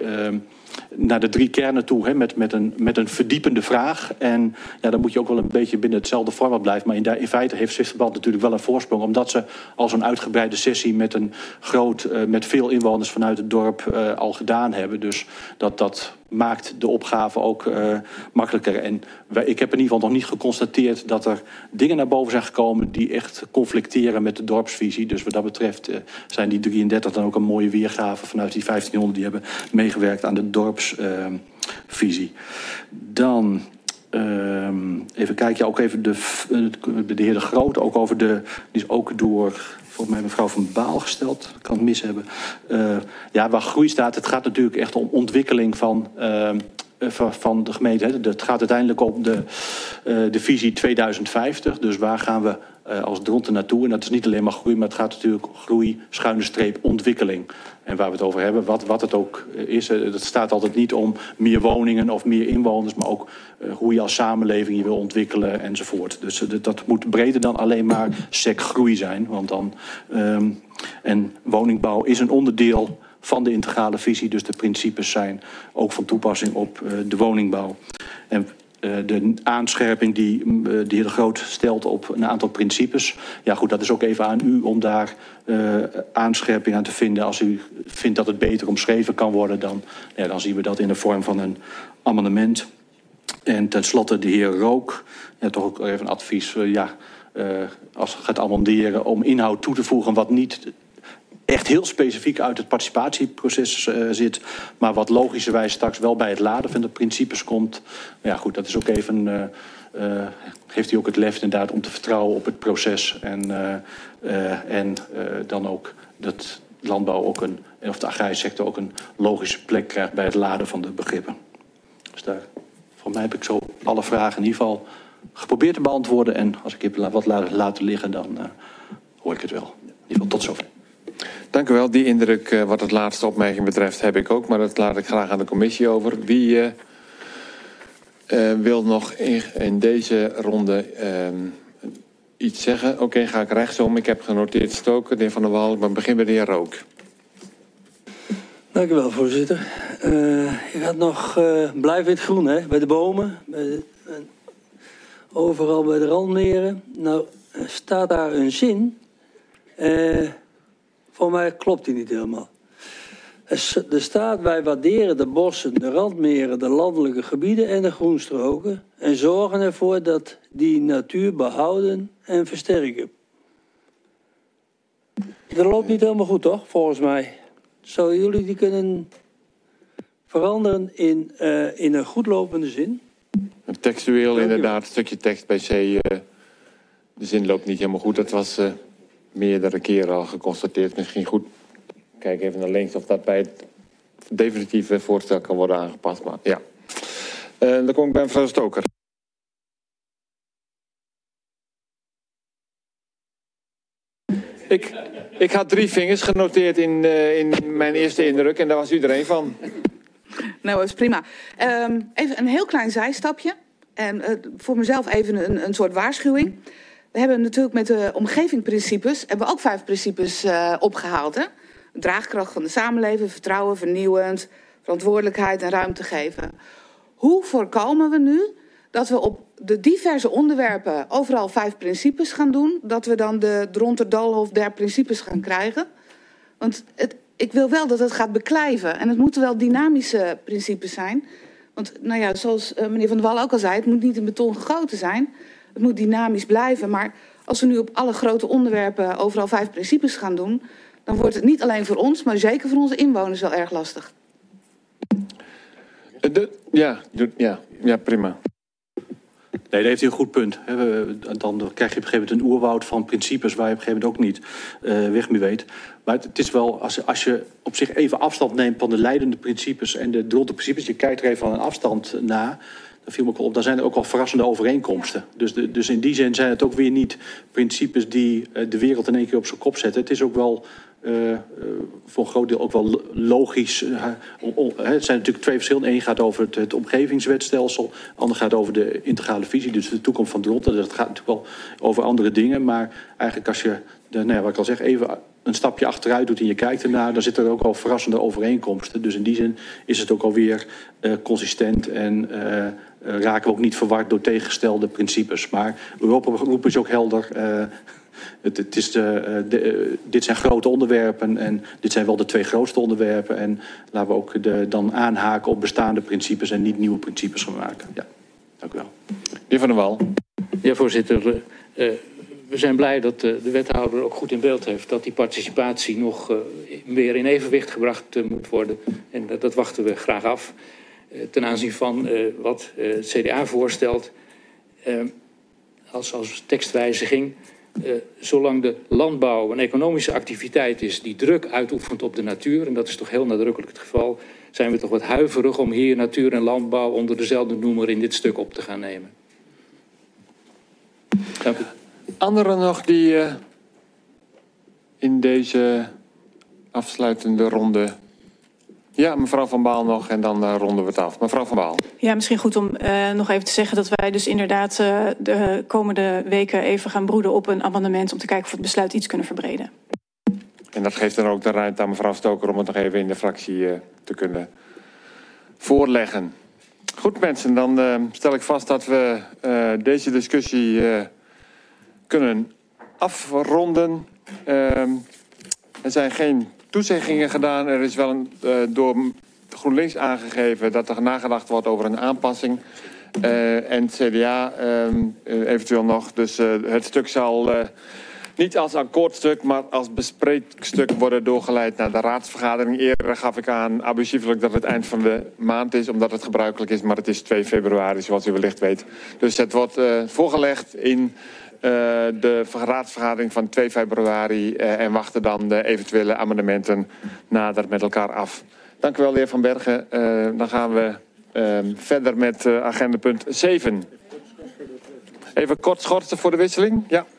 naar de 3 kernen toe met een verdiepende vraag. En dan moet je ook wel een beetje binnen hetzelfde format blijven. Maar in feite heeft Zwitserland natuurlijk wel een voorsprong, omdat ze al zo'n uitgebreide sessie met veel inwoners vanuit het dorp al gedaan hebben. Dus dat maakt de opgave ook makkelijker. En ik heb in ieder geval nog niet geconstateerd dat er dingen naar boven zijn gekomen die echt conflicteren met de dorpsvisie. Dus wat dat betreft zijn die 33 dan ook een mooie weergave vanuit die 1500 die hebben meegewerkt aan de dorpsvisie. Dan even kijken, ook even de heer De Groot, ook over die is ook door volgens mij mevrouw Van Baal gesteld. Ik kan het mis hebben. Waar groei staat, het gaat natuurlijk echt om ontwikkeling van de gemeente. Het gaat uiteindelijk om de visie 2050. Dus waar gaan we als Dronten naartoe? En dat is niet alleen maar groei, maar het gaat natuurlijk groei, / ontwikkeling. En waar we het over hebben, wat het ook is. Het staat altijd niet om meer woningen of meer inwoners, maar ook hoe je als samenleving je wil ontwikkelen enzovoort. Dus dat moet breder dan alleen maar groei zijn. Want dan, en woningbouw is een onderdeel van de integrale visie. Dus de principes zijn ook van toepassing op de woningbouw. En de aanscherping die de heer De Groot stelt op een aantal principes. Ja goed, dat is ook even aan u om daar aanscherping aan te vinden. Als u vindt dat het beter omschreven kan worden, dan zien we dat in de vorm van een amendement. En tenslotte de heer Rook. Toch ook even een advies. Als het gaat amenderen om inhoud toe te voegen wat niet echt heel specifiek uit het participatieproces zit, maar wat logischerwijs straks wel bij het laden van de principes komt. Ja goed, dat is ook even, heeft u ook het lef inderdaad om te vertrouwen op het proces en dan ook dat landbouw ook of de agrarische sector ook een logische plek krijgt bij het laden van de begrippen. Dus daar, voor mij heb ik zo alle vragen in ieder geval geprobeerd te beantwoorden en als ik wat laten liggen, dan hoor ik het wel. In ieder geval tot zover. Dank u wel. Die indruk wat het laatste opmerking betreft heb ik ook. Maar dat laat ik graag aan de commissie over. Wie wil nog in deze ronde iets zeggen? Oké, ga ik rechtsom. Ik heb genoteerd Stoker, de heer Van der Wal. Ik begin bij de heer Rook. Dank u wel, voorzitter. Je gaat nog blijven in het groen, hè? Bij de bomen. Overal bij de randmeren. Nou, staat daar een zin. Voor mij klopt die niet helemaal. Er staat: wij waarderen de bossen, de randmeren, de landelijke gebieden en de groenstroken. En zorgen ervoor dat die natuur behouden en versterken. Dat loopt niet helemaal goed, toch? Volgens mij. Zouden jullie die kunnen veranderen in een goedlopende zin? Textueel inderdaad, een stukje tekst bij C. De zin loopt niet helemaal goed. Dat was meerdere keren al geconstateerd. Misschien goed. Kijk even naar links of dat bij het definitieve voorstel kan worden aangepast. Maar ja. Dan kom ik bij mevrouw Stoker. Ik had 3 vingers genoteerd in mijn eerste indruk en daar was u er één van. Nou, dat is prima. Even een heel klein zijstapje. En voor mezelf even een soort waarschuwing. We hebben natuurlijk met de omgevingprincipes hebben we ook 5 principes opgehaald. Hè? Draagkracht van de samenleving, vertrouwen, vernieuwend, verantwoordelijkheid en ruimte geven. Hoe voorkomen we nu dat we op de diverse onderwerpen overal 5 principes gaan doen, dat we dan de Dronter-Doolhof der principes gaan krijgen? Want ik wil wel dat het gaat beklijven. En het moeten wel dynamische principes zijn. Want nou ja, zoals meneer Van der Wal ook al zei, het moet niet in beton gegoten zijn. Het moet dynamisch blijven. Maar als we nu op alle grote onderwerpen overal 5 principes gaan doen, dan wordt het niet alleen voor ons, maar zeker voor onze inwoners wel erg lastig. Ja, prima. Nee, daar heeft u een goed punt. Dan krijg je op een gegeven moment een oerwoud van principes waar je op een gegeven moment ook niet weg mee weet. Maar het is wel, als je op zich even afstand neemt van de leidende principes en de Dronter principes, je kijkt er even van een afstand na, dan viel me ook op, dan zijn er ook wel verrassende overeenkomsten. Dus in die zin zijn het ook weer niet principes die de wereld in één keer op zijn kop zetten. Het is ook wel voor een groot deel ook wel logisch. Het zijn natuurlijk 2 verschillen. Eén gaat over het omgevingswetstelsel. De ander gaat over de integrale visie. Dus de toekomst van Dronten. Dat gaat natuurlijk wel over andere dingen. Maar eigenlijk als je, wat ik al zeg, even een stapje achteruit doet en je kijkt ernaar, dan zitten er ook al verrassende overeenkomsten. Dus in die zin is het ook alweer consistent en raken we ook niet verward door tegengestelde principes. Maar Europa roep is ook helder. Dit zijn grote onderwerpen en dit zijn wel de 2 grootste onderwerpen. En laten we ook dan aanhaken op bestaande principes en niet nieuwe principes gaan maken. Ja, dank u wel. Meneer Van der Wal. Ja, voorzitter. We zijn blij dat de wethouder ook goed in beeld heeft dat die participatie nog weer in evenwicht gebracht moet worden. En dat wachten we graag af. Ten aanzien van wat het CDA voorstelt als tekstwijziging. Zolang de landbouw een economische activiteit is die druk uitoefent op de natuur, en dat is toch heel nadrukkelijk het geval, zijn we toch wat huiverig om hier natuur en landbouw onder dezelfde noemer in dit stuk op te gaan nemen. Dank u. Anderen nog die in deze afsluitende ronde. Ja, mevrouw Van Baal nog en dan ronden we het af. Mevrouw Van Baal. Ja, misschien goed om nog even te zeggen dat wij dus inderdaad de komende weken even gaan broeden op een amendement om te kijken of we het besluit iets kunnen verbreden. En dat geeft dan ook de ruimte aan mevrouw Stoker om het nog even in de fractie te kunnen voorleggen. Goed mensen, dan stel ik vast dat we deze discussie kunnen afronden. Er zijn geen toezeggingen gedaan. Er is wel door GroenLinks aangegeven dat er nagedacht wordt over een aanpassing. En het CDA eventueel nog. Dus het stuk zal niet als akkoordstuk, maar als bespreekstuk worden doorgeleid naar de raadsvergadering. Eerder gaf ik aan abusieflijk dat het eind van de maand is, omdat het gebruikelijk is. Maar het is 2 februari, zoals u wellicht weet. Dus het wordt voorgelegd in de raadsvergadering van 2 februari en wachten dan de eventuele amendementen nader met elkaar af. Dank u wel, de heer Van Bergen. Dan gaan we verder met agenda punt 7. Even kort schorten voor de wisseling. Ja.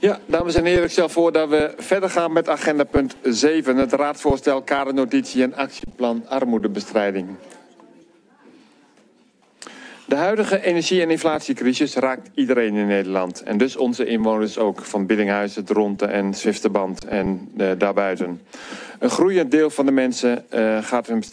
Ja, dames en heren, ik stel voor dat we verder gaan met agenda punt 7. Het raadsvoorstel kadernotitie en actieplan armoedebestrijding. De huidige energie- en inflatiecrisis raakt iedereen in Nederland. En dus onze inwoners ook, van Biddinghuizen, Dronten en Zwifterband en daarbuiten. Een groeiend deel van de mensen gaat hun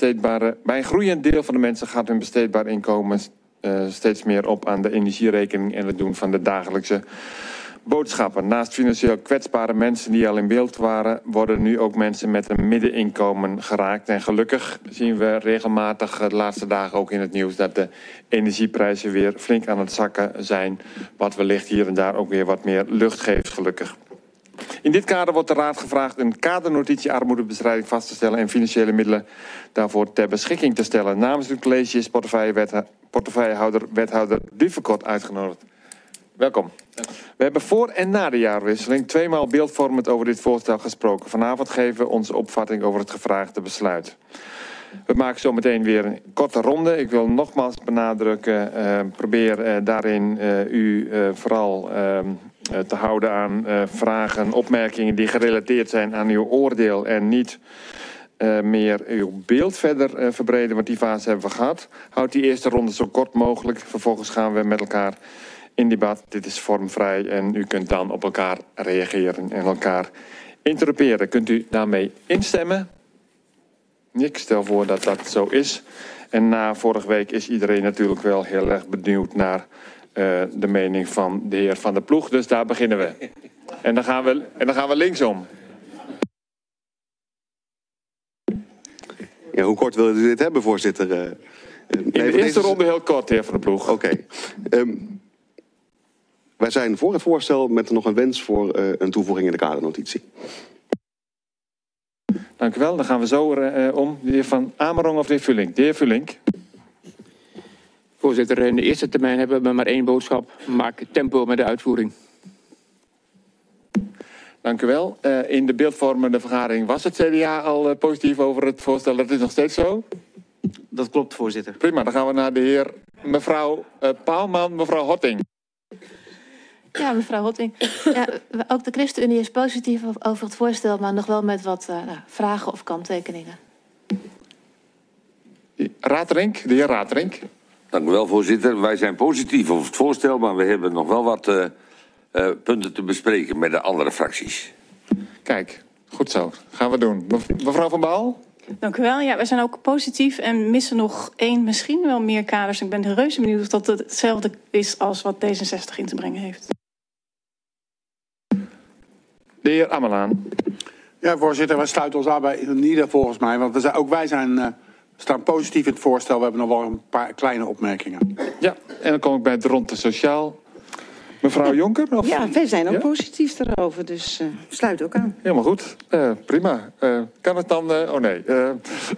besteedbaar inkomen steeds meer op aan de energierekening en het doen van de dagelijkse boodschappen. Naast financieel kwetsbare mensen die al in beeld waren, worden nu ook mensen met een middeninkomen geraakt. En gelukkig zien we regelmatig de laatste dagen ook in het nieuws dat de energieprijzen weer flink aan het zakken zijn. Wat wellicht hier en daar ook weer wat meer lucht geeft, gelukkig. In dit kader wordt de Raad gevraagd een kadernotitie armoedebestrijding vast te stellen en financiële middelen daarvoor ter beschikking te stellen. Namens het college is portefeuillehouder wethouder Duvekot uitgenodigd. Welkom. We hebben voor en na de jaarwisseling 2 maal beeldvormend over dit voorstel gesproken. Vanavond geven we onze opvatting over het gevraagde besluit. We maken zo meteen weer een korte ronde. Ik wil nogmaals benadrukken, probeer daarin u vooral te houden aan vragen, opmerkingen die gerelateerd zijn aan uw oordeel en niet meer uw beeld verder verbreden, want die fase hebben we gehad. Houd die eerste ronde zo kort mogelijk. Vervolgens gaan we met elkaar in debat. Dit is vormvrij en u kunt dan op elkaar reageren en elkaar interruperen. Kunt u daarmee instemmen? Ik stel voor dat dat zo is. En na vorige week is iedereen natuurlijk wel heel erg benieuwd naar de mening van de heer Van der Ploeg. Dus daar beginnen we. En dan gaan we linksom. Ja, hoe kort wil u dit hebben, voorzitter? In de eerste ronde heel kort, heer Van der Ploeg. Oké. Wij zijn voor het voorstel met nog een wens voor een toevoeging in de kadernotitie. Dank u wel. Dan gaan we zo om. De heer Van Amerong of de heer Vullink? De heer Vullink. Voorzitter, in de eerste termijn hebben we maar 1 boodschap. Maak tempo met de uitvoering. Dank u wel. In de beeldvormende vergadering was het CDA al positief over het voorstel. Dat is nog steeds zo? Dat klopt, voorzitter. Prima, dan gaan we naar de heer mevrouw Paalman, mevrouw Hotting. Ja, mevrouw Hotting. Ja, ook de ChristenUnie is positief over het voorstel, maar nog wel met wat vragen of kanttekeningen. Raterink, de heer Raterink. Dank u wel, voorzitter. Wij zijn positief over het voorstel, maar we hebben nog wel wat punten te bespreken met de andere fracties. Kijk, goed zo. Gaan we doen. Mevrouw Van Baal? Dank u wel. Ja, wij zijn ook positief en missen nog 1, misschien wel meer kaders. Ik ben reuze benieuwd of dat hetzelfde is als wat D66 in te brengen heeft. De heer Amelaan. Ja, voorzitter, wij sluiten ons aan bij ieder volgens mij. Want ook wij staan positief in het voorstel. We hebben nog wel een paar kleine opmerkingen. Ja, en dan kom ik bij het Dronten Sociaal. Mevrouw Jonker? Of? Ja, wij zijn ook positief daarover, dus sluit ook aan. Helemaal goed. Prima. Kan het dan... oh nee. De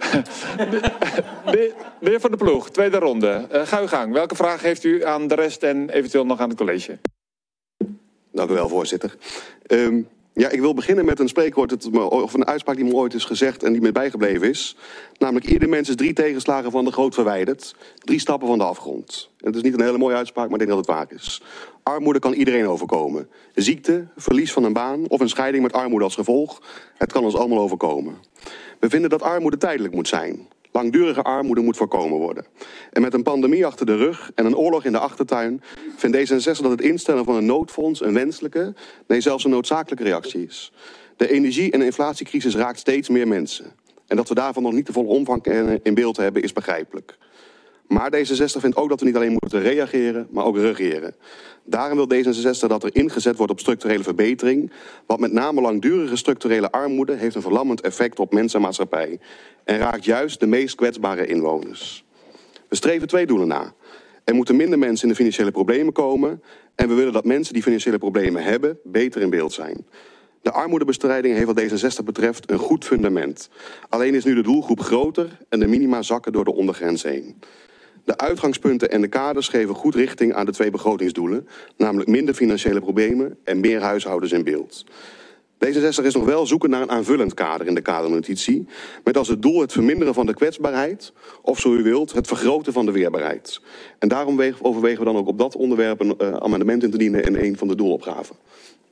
heer Van der Ploeg, tweede ronde. Ga uw gang. Welke vraag heeft u aan de rest en eventueel nog aan het college? Dank u wel, voorzitter. Ja, ik wil beginnen met een spreekwoord, of een uitspraak die me ooit is gezegd en die me bijgebleven is. Namelijk, ieder mens is 3 tegenslagen van de goot verwijderd. 3 stappen van de afgrond. En het is niet een hele mooie uitspraak, maar ik denk dat het waar is. Armoede kan iedereen overkomen. Ziekte, verlies van een baan of een scheiding met armoede als gevolg. Het kan ons allemaal overkomen. We vinden dat armoede tijdelijk moet zijn. Langdurige armoede moet voorkomen worden. En met een pandemie achter de rug en een oorlog in de achtertuin vindt D66 dat het instellen van een noodfonds een wenselijke, nee zelfs een noodzakelijke reactie is. De energie- en inflatiecrisis raakt steeds meer mensen. En dat we daarvan nog niet de volle omvang in beeld hebben is begrijpelijk. Maar D66 vindt ook dat we niet alleen moeten reageren, maar ook regeren. Daarom wil D66 dat er ingezet wordt op structurele verbetering. Want met name langdurige structurele armoede heeft een verlammend effect op mens en maatschappij. En raakt juist de meest kwetsbare inwoners. We streven 2 doelen na. Er moeten minder mensen in de financiële problemen komen. En we willen dat mensen die financiële problemen hebben, beter in beeld zijn. De armoedebestrijding heeft wat D66 betreft een goed fundament. Alleen is nu de doelgroep groter en de minima zakken door de ondergrens heen. De uitgangspunten en de kaders geven goed richting aan de 2 begrotingsdoelen. Namelijk minder financiële problemen en meer huishoudens in beeld. D66 is nog wel zoeken naar een aanvullend kader in de kadernotitie. Met als het doel het verminderen van de kwetsbaarheid. Of zo u wilt, het vergroten van de weerbaarheid. En daarom overwegen we dan ook op dat onderwerp een amendement in te dienen in een van de doelopgaven.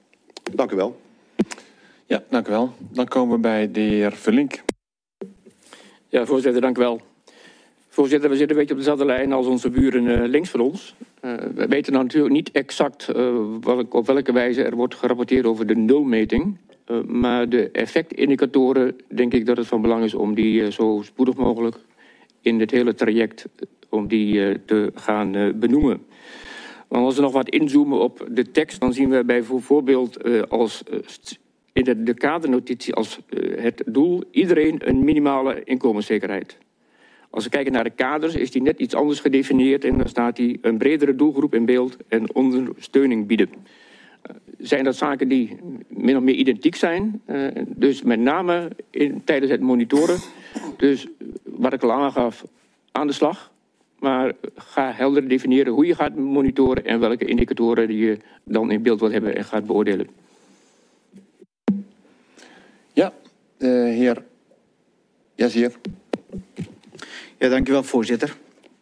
Dank u wel. Ja, dank u wel. Dan komen we bij de heer Verlink. Ja, voorzitter, dank u wel. Voorzitter, we zitten een beetje op dezelfde lijn als onze buren links van ons. We weten natuurlijk niet exact op welke wijze er wordt gerapporteerd over de nulmeting. Maar de effectindicatoren, denk ik dat het van belang is om die zo spoedig mogelijk in het hele traject om die te gaan benoemen. Want als we nog wat inzoomen op de tekst, dan zien we bijvoorbeeld als in de kadernotitie als het doel iedereen een minimale inkomenszekerheid. Als we kijken naar de kaders is die net iets anders gedefinieerd en dan staat die een bredere doelgroep in beeld en ondersteuning bieden. Zijn dat zaken die min of meer identiek zijn? Dus met name tijdens het monitoren. Dus wat ik al aangaf, aan de slag. Maar ga helder definiëren hoe je gaat monitoren en welke indicatoren die je dan in beeld wil hebben en gaat beoordelen. Ja, de heer Jazier. Ja, dank u wel, voorzitter.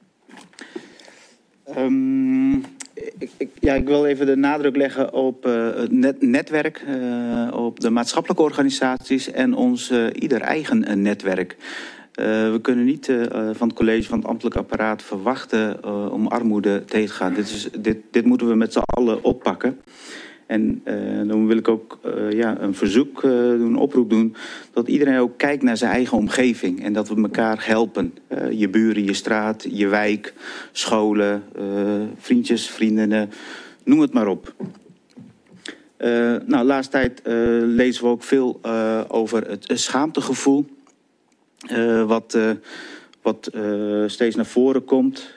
Ik wil even de nadruk leggen op het netwerk, op de maatschappelijke organisaties en ons ieder eigen netwerk. We kunnen niet van het college van het ambtelijk apparaat verwachten om armoede tegen te gaan. Dit moeten we met z'n allen oppakken. En dan wil ik ook een verzoek doen, een oproep doen, dat iedereen ook kijkt naar zijn eigen omgeving. En dat we elkaar helpen. Je buren, je straat, je wijk, scholen, vriendjes, vriendinnen, noem het maar op. De laatste tijd lezen we ook veel over het schaamtegevoel. Wat steeds naar voren komt.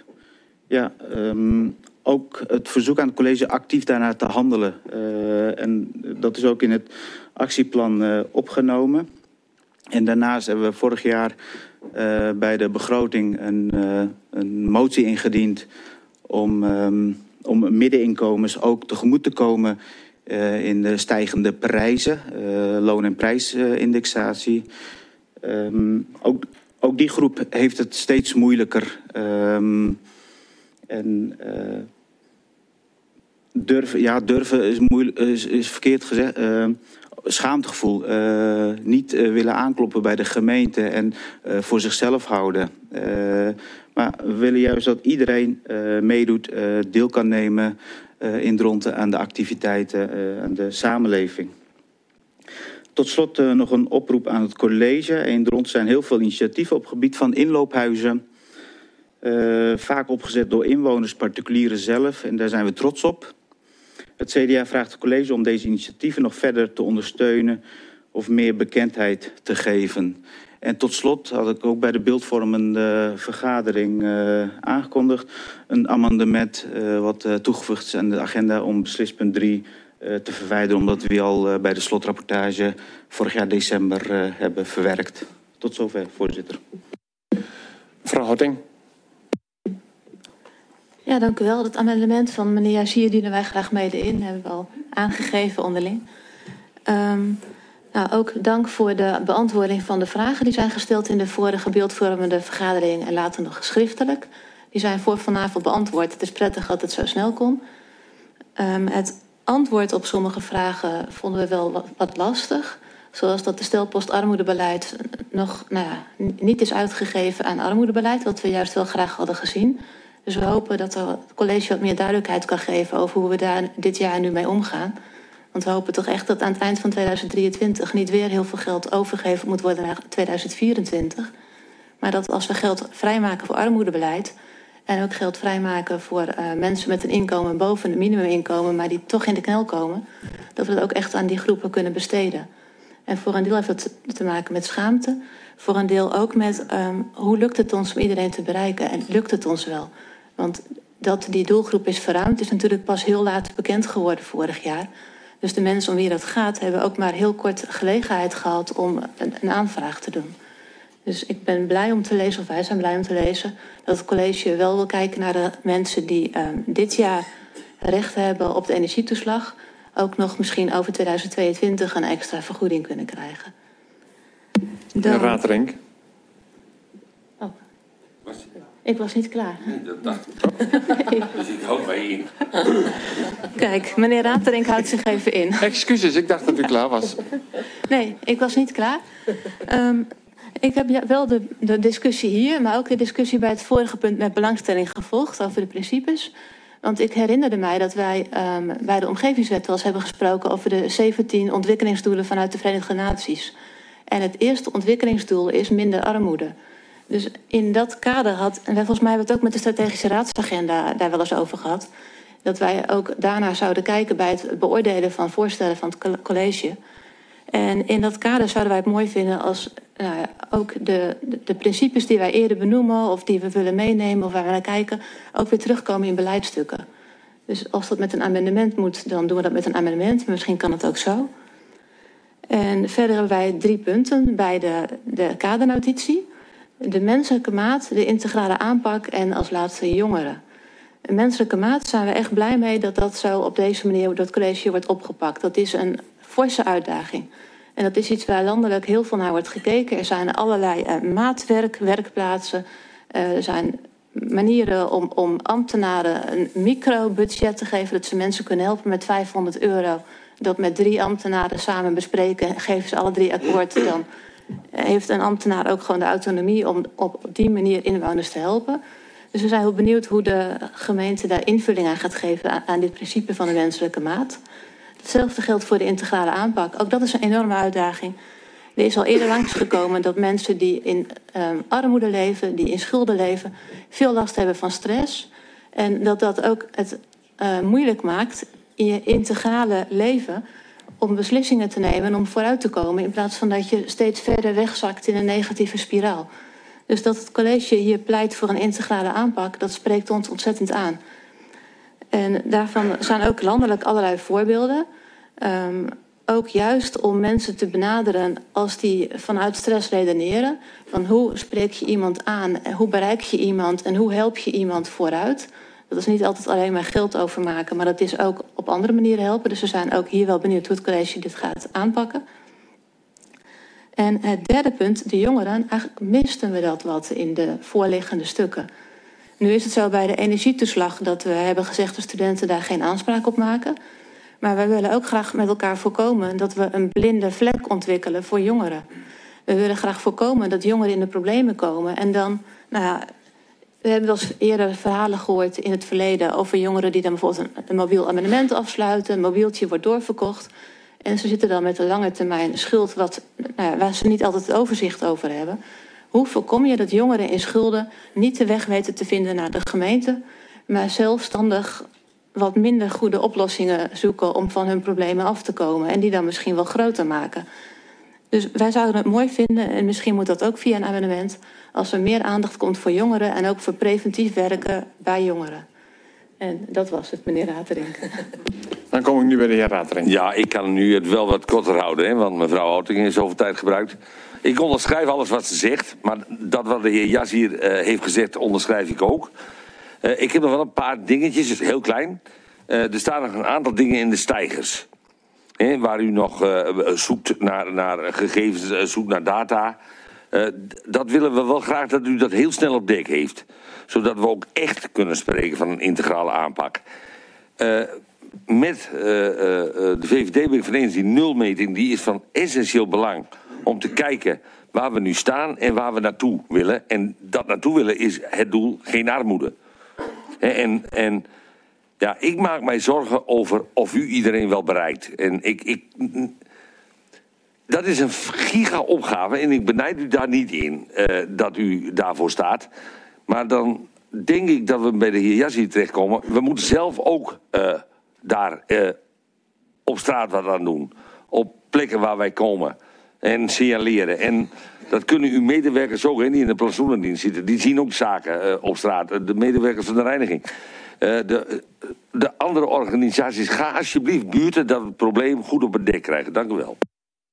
Ook het verzoek aan het college actief daarnaar te handelen. En dat is ook in het actieplan opgenomen. En daarnaast hebben we vorig jaar bij de begroting een motie ingediend om middeninkomens ook tegemoet te komen in de stijgende prijzen, loon- en prijsindexatie. Ook die groep heeft het steeds moeilijker. Durven is verkeerd gezegd. Schaamtegevoel. Niet willen aankloppen bij de gemeente en voor zichzelf houden. Maar we willen juist dat iedereen meedoet, deel kan nemen in Dronten aan de activiteiten, aan de samenleving. Tot slot nog een oproep aan het college. In Dronten zijn heel veel initiatieven op het gebied van inloophuizen. Vaak opgezet door inwoners, particulieren zelf. En daar zijn we trots op. Het CDA vraagt het college om deze initiatieven nog verder te ondersteunen of meer bekendheid te geven. En tot slot had ik ook bij de beeldvormende vergadering aangekondigd een amendement wat toegevoegd is aan de agenda om beslispunt 3 te verwijderen, omdat we die al bij de slotrapportage vorig jaar december hebben verwerkt. Tot zover, voorzitter. Mevrouw Hotting. Ja, dank u wel. Het amendement van meneer Jazier dienen wij graag mede in. Hebben we al aangegeven onderling. Ook dank voor de beantwoording van de vragen die zijn gesteld in de vorige beeldvormende vergadering en later nog schriftelijk. Die zijn voor vanavond beantwoord. Het is prettig dat het zo snel kon. Het antwoord op sommige vragen vonden we wel wat lastig. Zoals dat de stelpost armoedebeleid nog niet is uitgegeven aan armoedebeleid, wat we juist wel graag hadden gezien. Dus we hopen dat het college wat meer duidelijkheid kan geven over hoe we daar dit jaar nu mee omgaan. Want we hopen toch echt dat aan het eind van 2023 niet weer heel veel geld overgegeven moet worden naar 2024. Maar dat als we geld vrijmaken voor armoedebeleid en ook geld vrijmaken voor mensen met een inkomen boven het minimuminkomen, maar die toch in de knel komen, dat we dat ook echt aan die groepen kunnen besteden. En voor een deel heeft dat te maken met schaamte. Voor een deel ook met hoe lukt het ons om iedereen te bereiken en lukt het ons wel? Want dat die doelgroep is verruimd is natuurlijk pas heel laat bekend geworden vorig jaar. Dus de mensen om wie dat gaat hebben ook maar heel kort gelegenheid gehad om een aanvraag te doen. Dus ik ben blij om te lezen, of wij zijn blij om te lezen, dat het college wel wil kijken naar de mensen die dit jaar recht hebben op de energietoeslag. Ook nog misschien over 2022 een extra vergoeding kunnen krijgen. De Raad Renk. Ik was niet klaar. Nee, dat dacht ik. Nee. Dus ik houd mij in. Kijk, meneer Raterink houdt zich even in. Excuses, ik dacht dat u klaar was. Nee, ik was niet klaar. Ik heb wel de discussie hier, maar ook de discussie bij het vorige punt met belangstelling gevolgd over de principes. Want ik herinnerde mij dat wij bij de Omgevingswet wel eens hebben gesproken over de 17 ontwikkelingsdoelen vanuit de Verenigde Naties. En het eerste ontwikkelingsdoel is minder armoede. Dus in dat kader en volgens mij hebben we het ook met de strategische raadsagenda daar wel eens over gehad, dat wij ook daarna zouden kijken bij het beoordelen van voorstellen van het college. En in dat kader zouden wij het mooi vinden als ook de principes die wij eerder benoemen of die we willen meenemen of waar we naar kijken, ook weer terugkomen in beleidsstukken. Dus als dat met een amendement moet, dan doen we dat met een amendement. Maar misschien kan het ook zo. En verder hebben wij 3 punten bij de kadernotitie. De menselijke maat, de integrale aanpak en als laatste jongeren. De menselijke maat zijn we echt blij mee dat dat zo op deze manier door het college wordt opgepakt. Dat is een forse uitdaging. En dat is iets waar landelijk heel veel naar wordt gekeken. Er zijn allerlei werkplaatsen. Er zijn manieren om ambtenaren een microbudget te geven, dat ze mensen kunnen helpen met €500. Dat met 3 ambtenaren samen bespreken, geven ze alle 3 akkoord. Dan heeft een ambtenaar ook gewoon de autonomie om op die manier inwoners te helpen. Dus we zijn heel benieuwd hoe de gemeente daar invulling aan gaat geven aan dit principe van de menselijke maat. Hetzelfde geldt voor de integrale aanpak. Ook dat is een enorme uitdaging. Er is al eerder langsgekomen dat mensen die in armoede leven, die in schulden leven, veel last hebben van stress. En dat ook het moeilijk maakt in je integrale leven om beslissingen te nemen en om vooruit te komen, in plaats van dat je steeds verder wegzakt in een negatieve spiraal. Dus dat het college hier pleit voor een integrale aanpak, dat spreekt ons ontzettend aan. En daarvan zijn ook landelijk allerlei voorbeelden. Ook juist om mensen te benaderen als die vanuit stress redeneren. Van hoe spreek je iemand aan, en hoe bereik je iemand en hoe help je iemand vooruit. Dat is niet altijd alleen maar geld overmaken, maar dat is ook op andere manieren helpen. Dus we zijn ook hier wel benieuwd hoe het college dit gaat aanpakken. En het derde punt, de jongeren. Eigenlijk misten we dat wat in de voorliggende stukken. Nu is het zo bij de energietoeslag dat we hebben gezegd dat studenten daar geen aanspraak op maken. Maar wij willen ook graag met elkaar voorkomen dat we een blinde vlek ontwikkelen voor jongeren. We willen graag voorkomen dat jongeren in de problemen komen. En dan, we hebben wel eens eerder verhalen gehoord in het verleden over jongeren die dan bijvoorbeeld een mobiel abonnement afsluiten. Een mobieltje wordt doorverkocht. En ze zitten dan met een lange termijn schuld waar ze niet altijd het overzicht over hebben. Hoe voorkom je dat jongeren in schulden niet de weg weten te vinden naar de gemeente, maar zelfstandig wat minder goede oplossingen zoeken om van hun problemen af te komen en die dan misschien wel groter maken. Dus wij zouden het mooi vinden, en misschien moet dat ook via een amendement, als er meer aandacht komt voor jongeren en ook voor preventief werken bij jongeren. En dat was het, meneer Raterink. Dan kom ik nu bij de heer Raterink. Ja, ik kan nu het wel wat korter houden, hè, want mevrouw Houting is zoveel tijd gebruikt. Ik onderschrijf alles wat ze zegt, maar dat wat de heer Jas hier heeft gezegd, onderschrijf ik ook. Ik heb nog wel een paar dingetjes, dus heel klein. Er staan nog een aantal dingen in de steigers. Waar u nog zoekt naar gegevens, zoekt naar data. Dat willen we wel graag dat u dat heel snel op dek heeft. Zodat we ook echt kunnen spreken van een integrale aanpak. Met de VVD ben ik van eens, die nulmeting die is van essentieel belang. Om te kijken waar we nu staan en waar we naartoe willen. En dat naartoe willen is het doel geen armoede. En ja, ik maak mij zorgen over of u iedereen wel bereikt. En dat is een giga-opgave en ik benijd u daar niet in dat u daarvoor staat. Maar dan denk ik dat we bij de heer Jassie terechtkomen. We moeten zelf ook daar op straat wat aan doen. Op plekken waar wij komen. En signaleren. En dat kunnen uw medewerkers ook, die in de plantsoenendienst zitten. Die zien ook zaken op straat. De medewerkers van de reiniging. De andere organisaties, ga alsjeblieft buurten dat we het probleem goed op het dek krijgen. Dank u wel.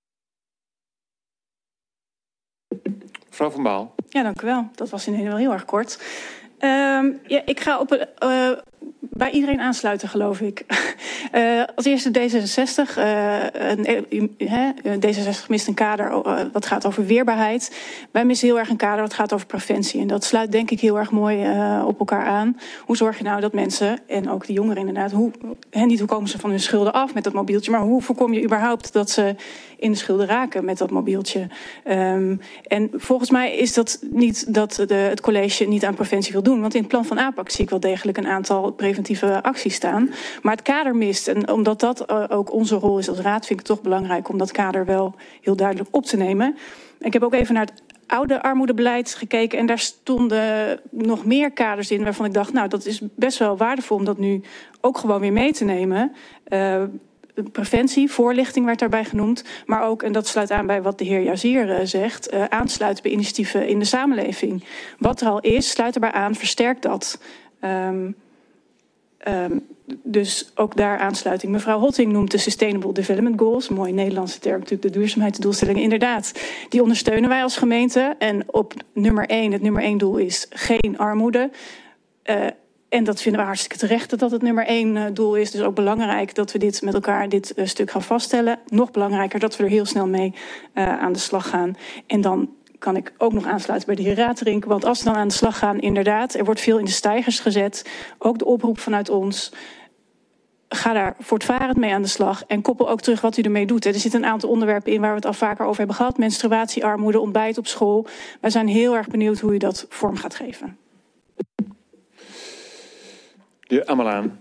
Mevrouw Van Baal. Ja, dank u wel. Dat was in ieder geval heel erg kort. Ik ga bij iedereen aansluiten, geloof ik. Als eerste D66. D66 mist een kader wat gaat over weerbaarheid. Wij missen heel erg een kader wat gaat over preventie. En dat sluit denk ik heel erg mooi op elkaar aan. Hoe zorg je nou dat mensen, en ook de jongeren inderdaad... niet hoe komen ze van hun schulden af met dat mobieltje... maar hoe voorkom je überhaupt dat ze in de schulden raken met dat mobieltje? En volgens mij is dat niet dat het college niet aan preventie wil doen. Want in het plan van aanpak zie ik wel degelijk een aantal preventieve acties staan. Maar het kader mist. En omdat dat ook onze rol is als raad, vind ik het toch belangrijk om dat kader wel heel duidelijk op te nemen. Ik heb ook even naar het oude armoedebeleid gekeken en daar stonden nog meer kaders in waarvan ik dacht, nou, dat is best wel waardevol om dat nu ook gewoon weer mee te nemen. Preventie, voorlichting werd daarbij genoemd. Maar ook, en dat sluit aan bij wat de heer Jazier zegt, aansluiten bij initiatieven in de samenleving. Wat er al is, sluit erbij aan, versterkt dat. Dus ook daar aansluiting. Mevrouw Hotting noemt de Sustainable Development Goals. Een mooie Nederlandse term natuurlijk, de duurzaamheidsdoelstellingen. Inderdaad, die ondersteunen wij als gemeente. En op nummer 1, het nummer 1 doel is geen armoede. En dat vinden we hartstikke terecht dat het nummer 1 doel is. Dus ook belangrijk dat we dit met elkaar, dit stuk gaan vaststellen. Nog belangrijker dat we er heel snel mee aan de slag gaan. En dan kan ik ook nog aansluiten bij de heer Raterink. Want als we dan aan de slag gaan, inderdaad, er wordt veel in de steigers gezet. Ook de oproep vanuit ons. Ga daar voortvarend mee aan de slag. En koppel ook terug wat u ermee doet. Er zitten een aantal onderwerpen in waar we het al vaker over hebben gehad. Menstruatie, armoede, ontbijt op school. Wij zijn heel erg benieuwd hoe u dat vorm gaat geven. De heer Amalaan.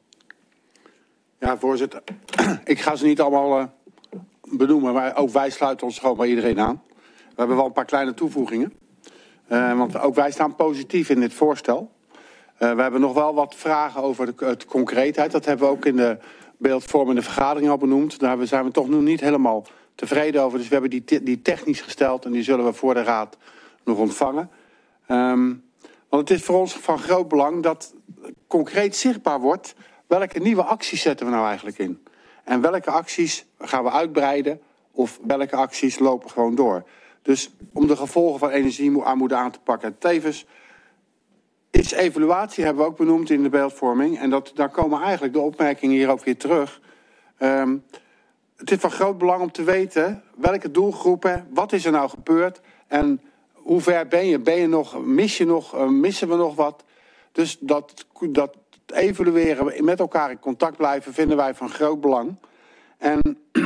Ja, voorzitter. Ik ga ze niet allemaal benoemen, maar ook wij sluiten ons gewoon bij iedereen aan. We hebben wel een paar kleine toevoegingen. Want ook wij staan positief in dit voorstel. We hebben nog wel wat vragen over de concreetheid. Dat hebben we ook in de beeldvormende vergadering al benoemd. Daar zijn we toch nog niet helemaal tevreden over. Dus we hebben die technisch gesteld en die zullen we voor de raad nog ontvangen. Want het is voor ons van groot belang dat concreet zichtbaar wordt welke nieuwe acties zetten we nou eigenlijk in. En welke acties gaan we uitbreiden of welke acties lopen gewoon door. Dus om de gevolgen van energiearmoede aan te pakken. Tevens is evaluatie, hebben we ook benoemd in de beeldvorming. En daar komen eigenlijk de opmerkingen hier ook weer terug. Het is van groot belang om te weten welke doelgroepen, wat is er nou gebeurd en hoe ver ben je? Missen we nog wat? Dus dat evalueren, met elkaar in contact blijven, vinden wij van groot belang. En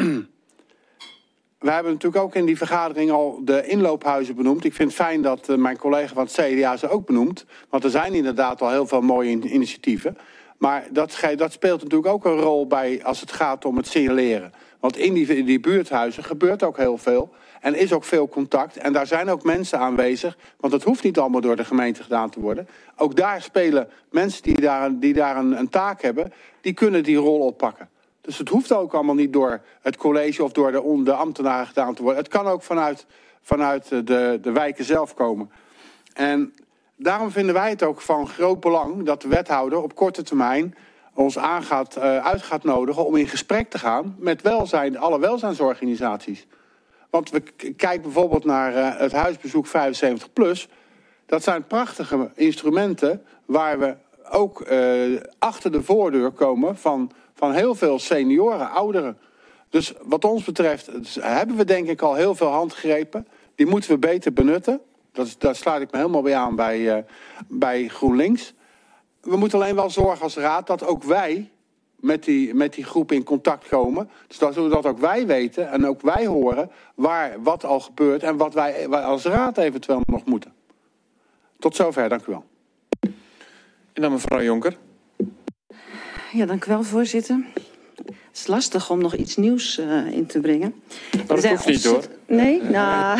we hebben natuurlijk ook in die vergadering al de inloophuizen benoemd. Ik vind het fijn dat mijn collega van het CDA ze ook benoemt. Want er zijn inderdaad al heel veel mooie initiatieven. Maar dat speelt natuurlijk ook een rol bij als het gaat om het signaleren. Want in die buurthuizen gebeurt ook heel veel. En is ook veel contact. En daar zijn ook mensen aanwezig. Want het hoeft niet allemaal door de gemeente gedaan te worden. Ook daar spelen mensen die daar een taak hebben. Die kunnen die rol oppakken. Dus het hoeft ook allemaal niet door het college of door de ambtenaren gedaan te worden. Het kan ook vanuit de wijken zelf komen. En daarom vinden wij het ook van groot belang dat de wethouder op korte termijn ons uit gaat nodigen om in gesprek te gaan met alle welzijnsorganisaties. Want we kijken bijvoorbeeld naar het huisbezoek 75+. Dat zijn prachtige instrumenten waar we ook achter de voordeur komen van heel veel senioren, ouderen. Dus wat ons betreft hebben we denk ik al heel veel handgrepen. Die moeten we beter benutten. Daar sluit ik me helemaal bij aan bij GroenLinks. We moeten alleen wel zorgen als raad dat ook wij met die groep in contact komen. Dus zodat ook wij weten en ook wij horen wat al gebeurt en wat wij als raad eventueel nog moeten. Tot zover, dank u wel. En dan mevrouw Jonker. Ja, dank u wel, voorzitter. Het is lastig om nog iets nieuws in te brengen. Dat hoeft niet, hoor. Nee? Nou...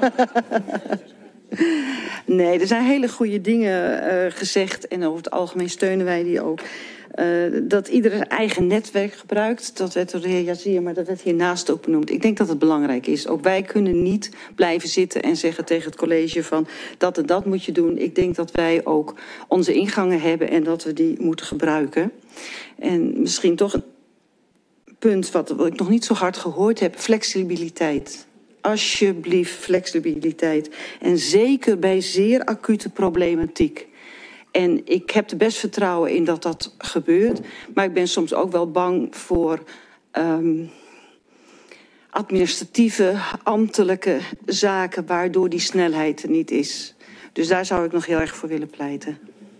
Nee, er zijn hele goede dingen gezegd. En over het algemeen steunen wij die ook. Dat ieder eigen netwerk gebruikt. Dat werd door de heer Jazier, maar dat werd hiernaast ook benoemd. Ik denk dat het belangrijk is. Ook wij kunnen niet blijven zitten en zeggen tegen het college van dat en dat moet je doen. Ik denk dat wij ook onze ingangen hebben en dat we die moeten gebruiken. En misschien toch een punt wat ik nog niet zo hard gehoord heb. Flexibiliteit. Alsjeblieft, flexibiliteit. En zeker bij zeer acute problematiek. En ik heb er best vertrouwen in dat dat gebeurt. Maar ik ben soms ook wel bang voor administratieve, ambtelijke zaken waardoor die snelheid er niet is. Dus daar zou ik nog heel erg voor willen pleiten.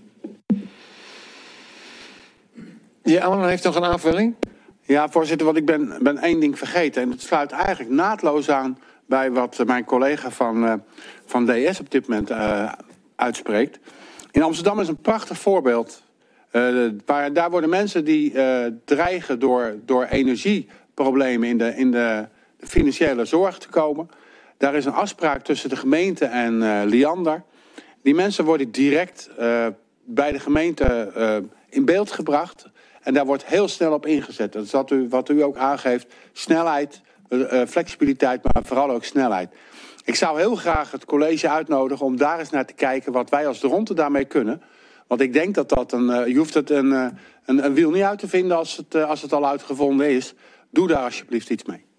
Ja, Alan heeft nog een aanvulling. Ja, voorzitter, want ik ben één ding vergeten. En het sluit eigenlijk naadloos aan bij wat mijn collega van DS op dit moment uitspreekt. In Amsterdam is een prachtig voorbeeld. Daar worden mensen die dreigen door energieproblemen in de financiële zorg te komen. Daar is een afspraak tussen de gemeente en Liander. Die mensen worden direct bij de gemeente in beeld gebracht. En daar wordt heel snel op ingezet. Dat is wat u ook aangeeft. Snelheid, flexibiliteit, maar vooral ook snelheid. Ik zou heel graag het college uitnodigen om daar eens naar te kijken wat wij als de Dronten daarmee kunnen. Want ik denk dat je hoeft het een wiel niet uit te vinden als het al uitgevonden is. Doe daar alsjeblieft iets mee.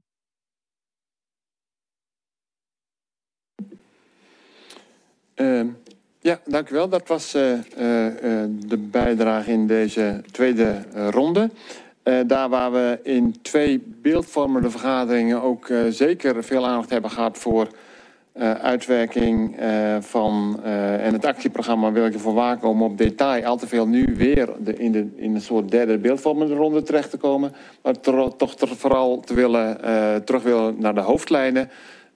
Ja, dank u wel. Dat was de bijdrage in deze tweede ronde. Daar waar we in 2 beeldvormende vergaderingen ook zeker veel aandacht hebben gehad voor uitwerking en het actieprogramma wil ik ervoor waken om op detail al te veel nu weer in een soort derde beeldvormende ronde terecht te komen. Maar toch vooral terug willen naar de hoofdlijnen.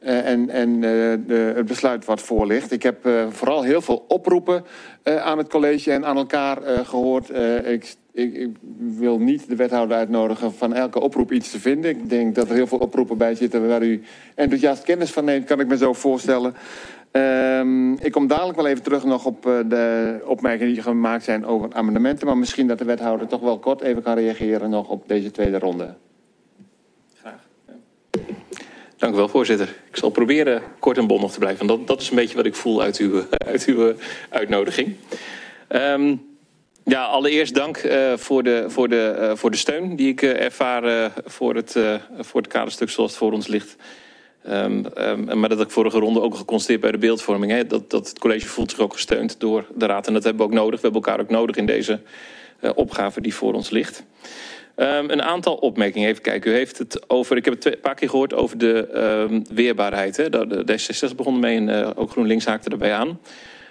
Het besluit wat voor ligt. Ik heb vooral heel veel oproepen aan het college en aan elkaar gehoord. Ik wil niet de wethouder uitnodigen van elke oproep iets te vinden. Ik denk dat er heel veel oproepen bij zitten waar u enthousiast kennis van neemt, kan ik me zo voorstellen. Ik kom dadelijk wel even terug nog op de opmerkingen die gemaakt zijn over amendementen. Maar misschien dat de wethouder toch wel kort even kan reageren nog op deze tweede ronde. Dank u wel, voorzitter. Ik zal proberen kort en bondig te blijven. Dat is een beetje wat ik voel uit uw uitnodiging. Allereerst dank voor de steun die ik ervaar voor het kaderstuk zoals het voor ons ligt. Maar dat ik vorige ronde ook geconstateerd bij de beeldvorming. Dat het college voelt zich ook gesteund door de raad. En dat hebben we ook nodig. We hebben elkaar ook nodig in deze opgave die voor ons ligt. Een aantal opmerkingen. Even kijken. U heeft het over, ik heb het een paar keer gehoord over de weerbaarheid. Hè? De D66 begon mee en ook GroenLinks haakte erbij aan.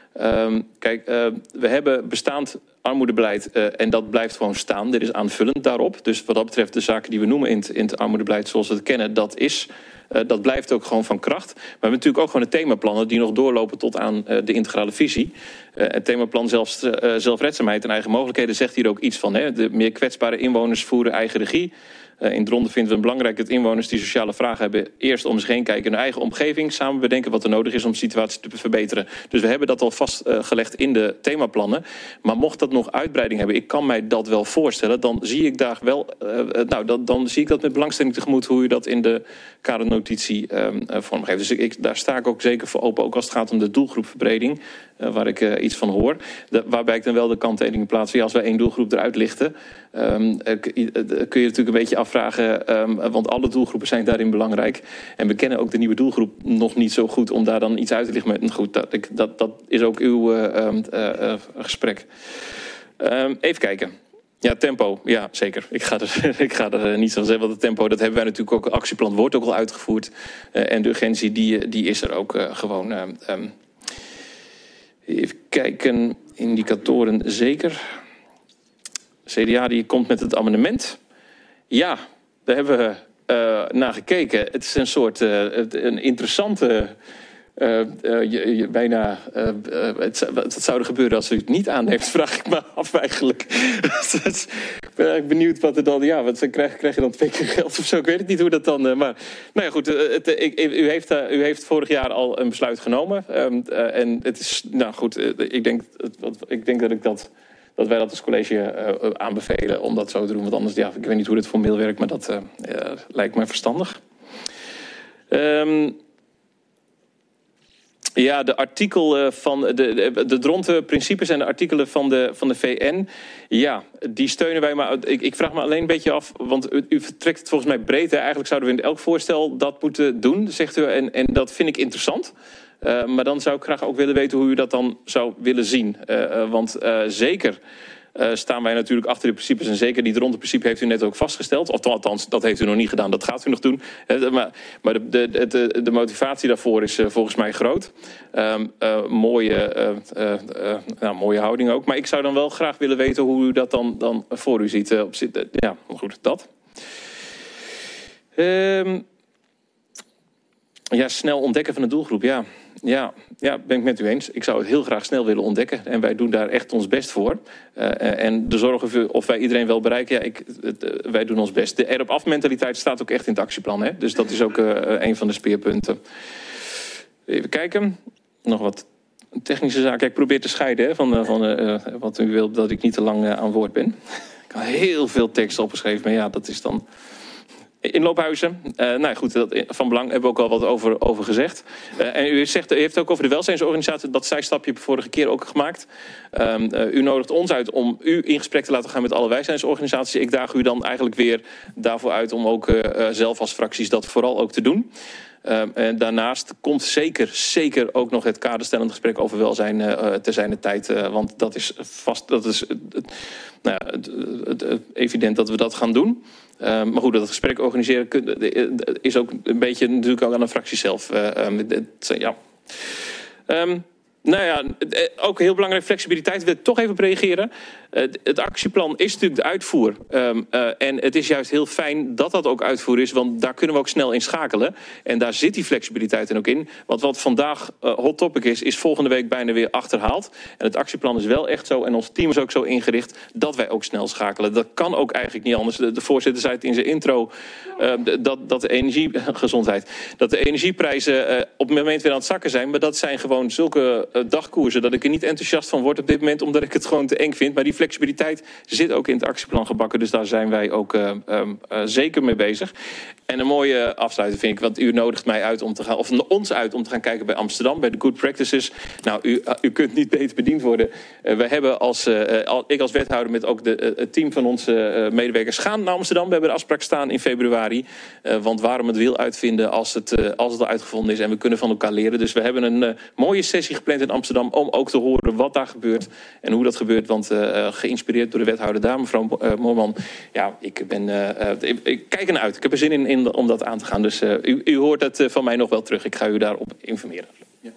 We hebben bestaand armoedebeleid en dat blijft gewoon staan. Dit is aanvullend daarop. Dus wat dat betreft de zaken die we noemen in het armoedebeleid zoals we het kennen, dat blijft ook gewoon van kracht. Maar we hebben natuurlijk ook gewoon de themaplannen die nog doorlopen tot aan de integrale visie. Het themaplan zelfredzaamheid en eigen mogelijkheden zegt hier ook iets van. Hè? De meer kwetsbare inwoners voeren eigen regie. In Dronten vinden we het belangrijk dat inwoners die sociale vragen hebben eerst om zich heen kijken in hun eigen omgeving, samen bedenken wat er nodig is om de situatie te verbeteren. Dus we hebben dat al vastgelegd in de themaplannen. Maar mocht dat nog uitbreiding hebben, ik kan mij dat wel voorstellen, dan zie ik daar wel, dan zie ik dat met belangstelling tegemoet hoe u dat in de kadernotitie vormgeeft. Dus daar sta ik ook zeker voor open, ook als het gaat om de doelgroepverbreding, waar ik iets van hoor. Waarbij ik dan wel de kanttekeningen plaats. Als wij 1 doelgroep eruit lichten, kun je natuurlijk een beetje afvragen, want alle doelgroepen zijn daarin belangrijk. En we kennen ook de nieuwe doelgroep nog niet zo goed om daar dan iets uit te lichten. Goed, dat is ook uw gesprek. Even kijken. Ja, tempo. Ja, zeker. Ik ga er niet zo zeggen. Want het tempo, dat hebben wij natuurlijk ook. Actieplan wordt ook al uitgevoerd. En de urgentie, die is er ook gewoon. Even kijken. Indicatoren zeker. CDA die komt met het amendement. Ja, daar hebben we naar gekeken. Het is een soort een interessante. Wat zou er gebeuren als u het niet aanneemt, vraag ik me af eigenlijk. Ik ben eigenlijk benieuwd wat er dan. Ja, wat krijg je dan 2 keer geld of zo? Ik weet het niet hoe dat dan. Maar nou ja, goed. U heeft vorig jaar al een besluit genomen. En het is. Nou goed, ik denk dat wij dat als college aanbevelen om dat zo te doen. Want anders, ja, ik weet niet hoe dit formeel werkt, maar dat lijkt mij verstandig. Ja, de artikel van de Dronten principes en de artikelen van de VN. Ja, die steunen wij. Maar ik vraag me alleen een beetje af, want u vertrekt het volgens mij breed. Eigenlijk zouden we in elk voorstel dat moeten doen, zegt u. En dat vind ik interessant. Maar dan zou ik graag ook willen weten hoe u dat dan zou willen zien. Want zeker staan wij natuurlijk achter de principes. En zeker die Dronten-principe heeft u net ook vastgesteld. Of althans, dat heeft u nog niet gedaan. Dat gaat u nog doen. Maar de motivatie daarvoor is volgens mij groot. Mooie houding ook. Maar ik zou dan wel graag willen weten hoe u dat dan voor u ziet. Ja, goed, dat. Ja, snel ontdekken van de doelgroep, ja, ben ik met u eens. Ik zou het heel graag snel willen ontdekken. En wij doen daar echt ons best voor. En de zorg of wij iedereen wel bereiken, wij doen ons best. De erop af mentaliteit staat ook echt in het actieplan. Hè? Dus dat is ook een van de speerpunten. Even kijken. Nog wat technische zaken. Ik probeer te scheiden van wat u wilt, dat ik niet te lang aan woord ben. Ik had heel veel tekst opgeschreven, maar ja, dat is dan... Inloophuizen. Nou goed, van belang hebben we ook al wat over gezegd. En u heeft ook over de welzijnsorganisatie, dat zijstapje vorige keer ook gemaakt. U nodigt ons uit om u in gesprek te laten gaan met alle welzijnsorganisaties. Ik daag u dan eigenlijk weer daarvoor uit om ook zelf als fracties dat vooral ook te doen. En daarnaast komt zeker ook nog het kaderstellend gesprek over welzijn te zijner tijd. Want dat is evident dat we dat gaan doen. Maar goed, dat gesprek organiseren is ook een beetje natuurlijk ook aan de fractie zelf. Ook heel belangrijk, flexibiliteit. Wil ik toch even op reageren. Het actieplan is natuurlijk de uitvoer. En het is juist heel fijn dat dat ook uitvoer is. Want daar kunnen we ook snel in schakelen. En daar zit die flexibiliteit dan ook in. Want wat vandaag hot topic is volgende week bijna weer achterhaald. En het actieplan is wel echt zo. En ons team is ook zo ingericht dat wij ook snel schakelen. Dat kan ook eigenlijk niet anders. De voorzitter zei het in zijn intro. Dat de energiegezondheid. Dat de energieprijzen op het moment weer aan het zakken zijn. Maar dat zijn gewoon zulke dagkoersen. Dat ik er niet enthousiast van word op dit moment. Omdat ik het gewoon te eng vind. Maar die flexibiliteit zit ook in het actieplan gebakken. Dus daar zijn wij ook zeker mee bezig. En een mooie afsluiting vind ik. Want u nodigt mij uit om te gaan, of ons uit om te gaan kijken bij Amsterdam. Bij de Good Practices. Nou, u kunt niet beter bediend worden. We hebben ik als wethouder met ook het team van onze medewerkers gaan naar Amsterdam. We hebben de afspraak staan in februari. Want waarom het wiel uitvinden als het al uitgevonden is. En we kunnen van elkaar leren. Dus we hebben een mooie sessie gepland in Amsterdam. Om ook te horen wat daar gebeurt. En hoe dat gebeurt. Want geïnspireerd door de wethouder daar, mevrouw Moorman. Ja, ik kijk ernaar uit. Ik heb er zin in om dat aan te gaan. Dus u hoort het van mij nog wel terug. Ik ga u daarop informeren. Ja.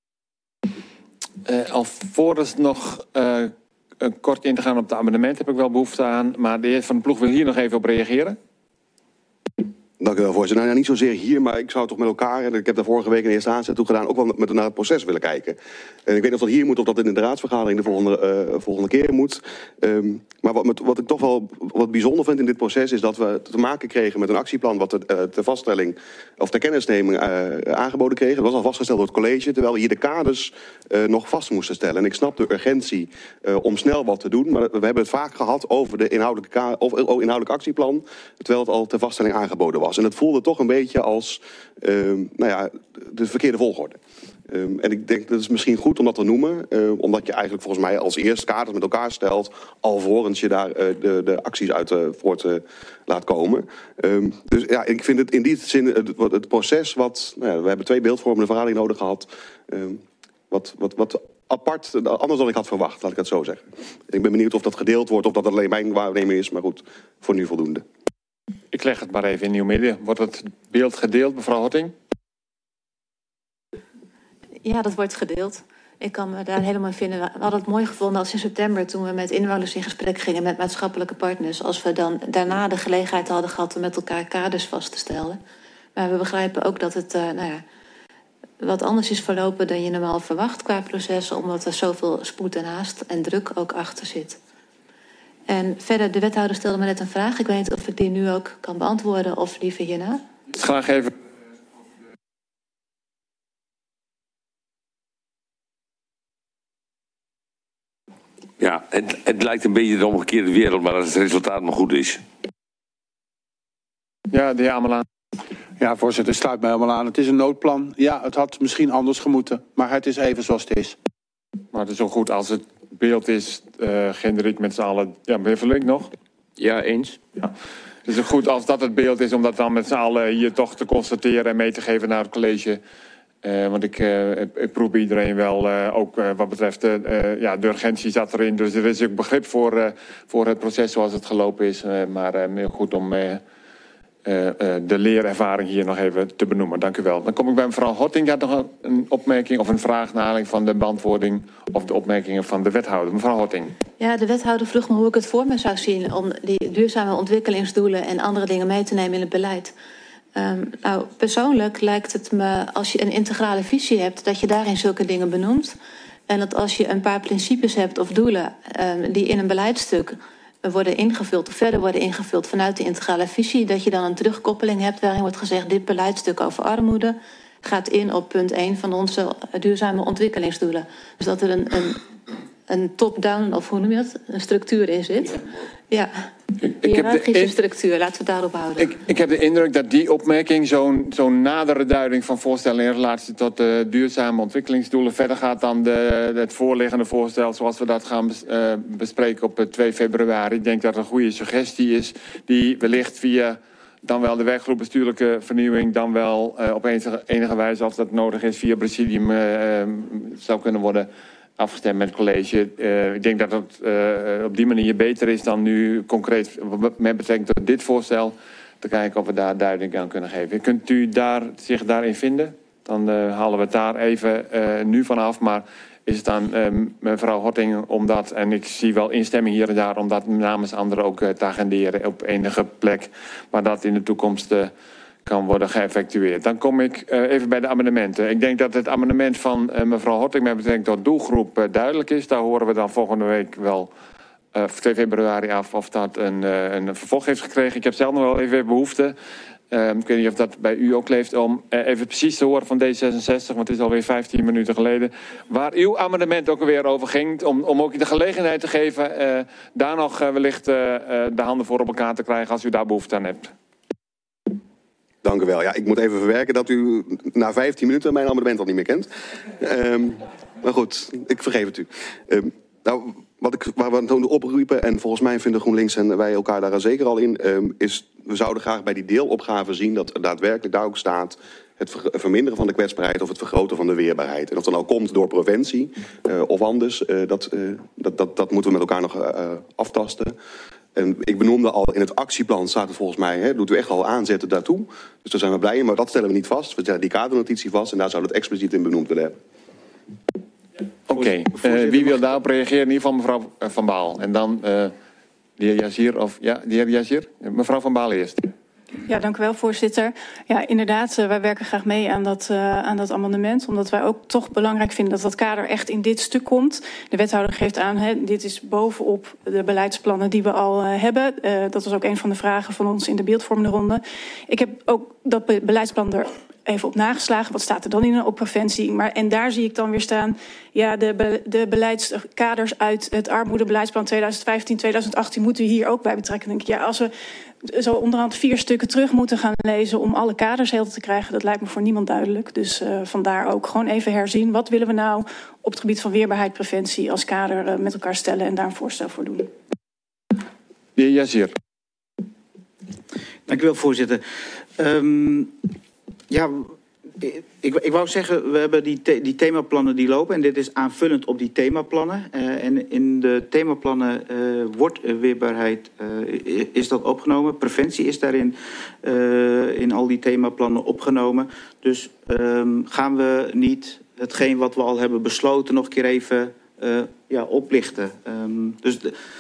Alvorens nog kort in te gaan op het amendement heb ik wel behoefte aan. Maar de heer Van de Ploeg wil hier nog even op reageren. Dank u wel, voorzitter. Nou, niet zozeer hier, maar ik zou toch met elkaar, en ik heb daar vorige week een eerste aanzet toe gedaan, ook wel naar het proces willen kijken. En ik weet niet of dat hier moet of dat in de raadsvergadering de volgende keer moet. Maar wat ik toch wel wat bijzonder vind in dit proces is dat we te maken kregen met een actieplan wat ter vaststelling of ter kennisneming aangeboden kregen. Dat was al vastgesteld door het college, terwijl we hier de kaders nog vast moesten stellen. En ik snap de urgentie om snel wat te doen, maar we hebben het vaak gehad over de inhoudelijk actieplan, terwijl het al ter vaststelling aangeboden was. En het voelde toch een beetje als de verkeerde volgorde. En ik denk dat is misschien goed om dat te noemen. Omdat je eigenlijk volgens mij als eerst kaders met elkaar stelt, alvorens je daar de acties uit voort laat komen. Dus ja, ik vind het in die zin het proces we hebben 2 beeldvormende vergaderingen nodig gehad. Wat apart, anders dan ik had verwacht, laat ik het zo zeggen. Ik ben benieuwd of dat gedeeld wordt, of dat alleen mijn waarneming is. Maar goed, voor nu voldoende. Ik leg het maar even in uw midden. Wordt het beeld gedeeld, mevrouw Hotting? Ja, dat wordt gedeeld. Ik kan me daar helemaal vinden. We hadden het mooi gevonden als in september, toen we met inwoners in gesprek gingen met maatschappelijke partners, als we dan daarna de gelegenheid hadden gehad om met elkaar kaders vast te stellen. Maar we begrijpen ook dat het wat anders is verlopen dan je normaal verwacht qua processen, omdat er zoveel spoed en haast en druk ook achter zit. En verder, de wethouder stelde me net een vraag. Ik weet niet of ik die nu ook kan beantwoorden of liever hierna. Graag even. Ja, het lijkt een beetje de omgekeerde wereld, maar als het resultaat nog goed is. Ja, de heer Amelaan. Ja, voorzitter, sluit mij helemaal aan. Het is een noodplan. Ja, het had misschien anders gemoeten, maar het is even zoals het is. Maar het is ook goed als het beeld is, generiek met z'n allen. Ja, meneer Verlink nog? Ja, eens. Ja. Het is ook goed als dat het beeld is, om dat dan met z'n allen hier toch te constateren en mee te geven naar het college. Want ik proef bij iedereen wel, ook wat betreft de urgentie zat erin. Dus er is ook begrip voor het proces zoals het gelopen is. Maar heel goed om de leerervaring hier nog even te benoemen. Dank u wel. Dan kom ik bij mevrouw Hotting. Die had nog een opmerking of een vraag naar aanleiding van de beantwoording of de opmerkingen van de wethouder. Mevrouw Hotting. Ja, de wethouder vroeg me hoe ik het voor me zou zien om die duurzame ontwikkelingsdoelen en andere dingen mee te nemen in het beleid. Nou, persoonlijk lijkt het me, als je een integrale visie hebt, dat je daarin zulke dingen benoemt. En dat als je een paar principes hebt of doelen die in een beleidstuk worden ingevuld of verder worden ingevuld vanuit de integrale visie, dat je dan een terugkoppeling hebt waarin wordt gezegd dit beleidstuk over armoede gaat in op punt 1 van onze duurzame ontwikkelingsdoelen. Dus dat er een top-down, of hoe noem je dat, een structuur in zit. Ja, een hiërarchische structuur, laten we het daarop houden. Ik heb de indruk dat die opmerking zo'n nadere duiding van voorstellen in relatie tot de duurzame ontwikkelingsdoelen verder gaat dan het voorliggende voorstel zoals we dat gaan bespreken op 2 februari. Ik denk dat het een goede suggestie is die wellicht via dan wel de werkgroep bestuurlijke vernieuwing, dan wel op enige wijze als dat nodig is via presidium zou kunnen worden afgestemd met het college. Ik denk dat het op die manier beter is dan nu concreet met betrekking tot dit voorstel te kijken of we daar duiding aan kunnen geven. Kunt u zich daarin vinden? Dan halen we het daar even nu vanaf. Maar is het aan mevrouw Hotting om dat, en ik zie wel instemming hier en daar, om dat namens anderen ook te agenderen op enige plek waar dat in de toekomst kan worden geëffectueerd. Dan kom ik even bij de amendementen. Ik denk dat het amendement van mevrouw Hotting met betrekking tot doelgroep duidelijk is. Daar horen we dan volgende week wel 2 februari af of dat een vervolg heeft gekregen. Ik heb zelf nog wel even behoefte. Ik weet niet of dat bij u ook leeft om even precies te horen van D66, want het is alweer 15 minuten geleden, waar uw amendement ook alweer over ging, om ook de gelegenheid te geven daar nog wellicht de handen voor op elkaar te krijgen als u daar behoefte aan hebt. Dank u wel. Ja, ik moet even verwerken dat u na 15 minuten mijn amendement al niet meer kent. Maar goed, ik vergeef het u. Waar we toen opriepen, en volgens mij vinden GroenLinks en wij elkaar daar zeker al in, is we zouden graag bij die deelopgave zien dat er daadwerkelijk daar ook staat het verminderen van de kwetsbaarheid of het vergroten van de weerbaarheid. En of dat nou komt door preventie of anders, dat moeten we met elkaar nog aftasten. En ik benoemde al, in het actieplan staat het volgens mij, doet u echt al aanzetten daartoe. Dus daar zijn we blij in, maar dat stellen we niet vast. We stellen die kadernotitie vast en daar zou het expliciet in benoemd willen hebben. Oké, wie wil daarop reageren? In ieder geval mevrouw Van Baal. En dan de heer Yazir, of ja, de heer Yazir. Mevrouw Van Baal eerst. Ja, dank u wel, voorzitter. Ja, inderdaad, wij werken graag mee aan dat amendement, omdat wij ook toch belangrijk vinden dat dat kader echt in dit stuk komt. De wethouder geeft aan, dit is bovenop de beleidsplannen die we al hebben. Dat was ook een van de vragen van ons in de beeldvormende ronde. Ik heb ook dat beleidsplan er even op nageslagen. Wat staat er dan in op preventie? En daar zie ik dan weer staan, ja, de beleidskaders uit het armoedebeleidsplan 2015-2018 moeten we hier ook bij betrekken. Dan denk ik, ja, als we zo onderhand 4 stukken terug moeten gaan lezen om alle kaders heel te krijgen, dat lijkt me voor niemand duidelijk. Dus vandaar ook gewoon even herzien. Wat willen we nou op het gebied van weerbaarheid, preventie als kader met elkaar stellen en daar een voorstel voor doen? De heer Yazir. Dank u wel, voorzitter. Ja, ik wou zeggen, we hebben die themaplannen die lopen en dit is aanvullend op die themaplannen. En in de themaplannen wordt weerbaarheid, is dat opgenomen. Preventie is daarin in al die themaplannen opgenomen. Dus gaan we niet hetgeen wat we al hebben besloten nog een keer even oplichten. Dus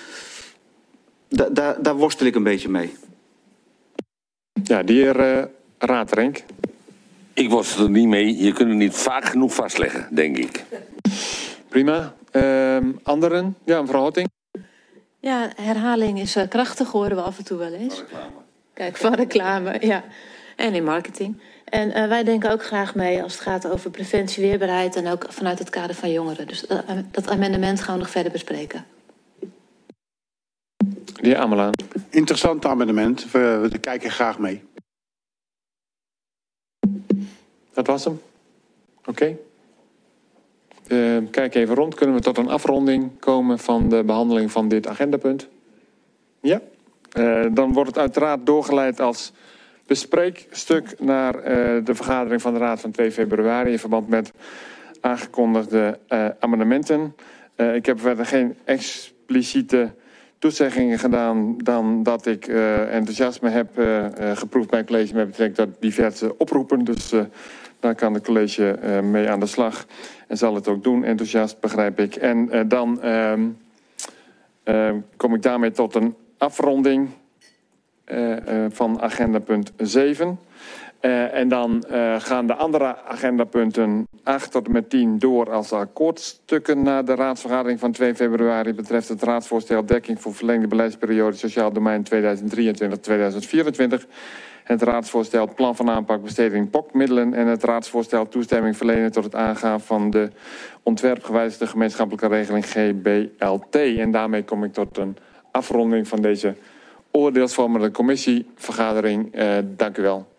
daar worstel ik een beetje mee. Ja, de heer Raadrenk. Ik worstel er niet mee. Je kunt het niet vaak genoeg vastleggen, denk ik. Prima. Anderen? Ja, mevrouw Hotting. Ja, herhaling is krachtig, horen we af en toe wel eens. Van reclame. Kijk, van reclame, ja. En in marketing. En wij denken ook graag mee als het gaat over preventie, weerbaarheid en ook vanuit het kader van jongeren. Dus dat amendement gaan we nog verder bespreken. De heer Amelaan. Interessant amendement. We kijken graag mee. Dat was hem. Oké. Kijk even rond. Kunnen we tot een afronding komen van de behandeling van dit agendapunt? Ja. Dan wordt het uiteraard doorgeleid als bespreekstuk naar de vergadering van de Raad van 2 februari... in verband met aangekondigde amendementen. Ik heb verder geen expliciete toezeggingen gedaan dan dat ik enthousiasme heb geproefd bij het college met betrekking tot diverse oproepen. Dus daar kan het college mee aan de slag en zal het ook doen, enthousiast begrijp ik. En dan kom ik daarmee tot een afronding van agenda punt 7. En dan gaan de andere agendapunten 8 tot en met 10 door als akkoordstukken naar de raadsvergadering van 2 februari... betreft het raadsvoorstel dekking voor verlengde beleidsperiode sociaal domein 2023-2024... het raadsvoorstel plan van aanpak besteding POC-middelen... en het raadsvoorstel toestemming verlenen tot het aangaan van de ontwerpgewijzigde gemeenschappelijke regeling GBLT. En daarmee kom ik tot een afronding van deze oordeelsvormende commissievergadering. Dank u wel.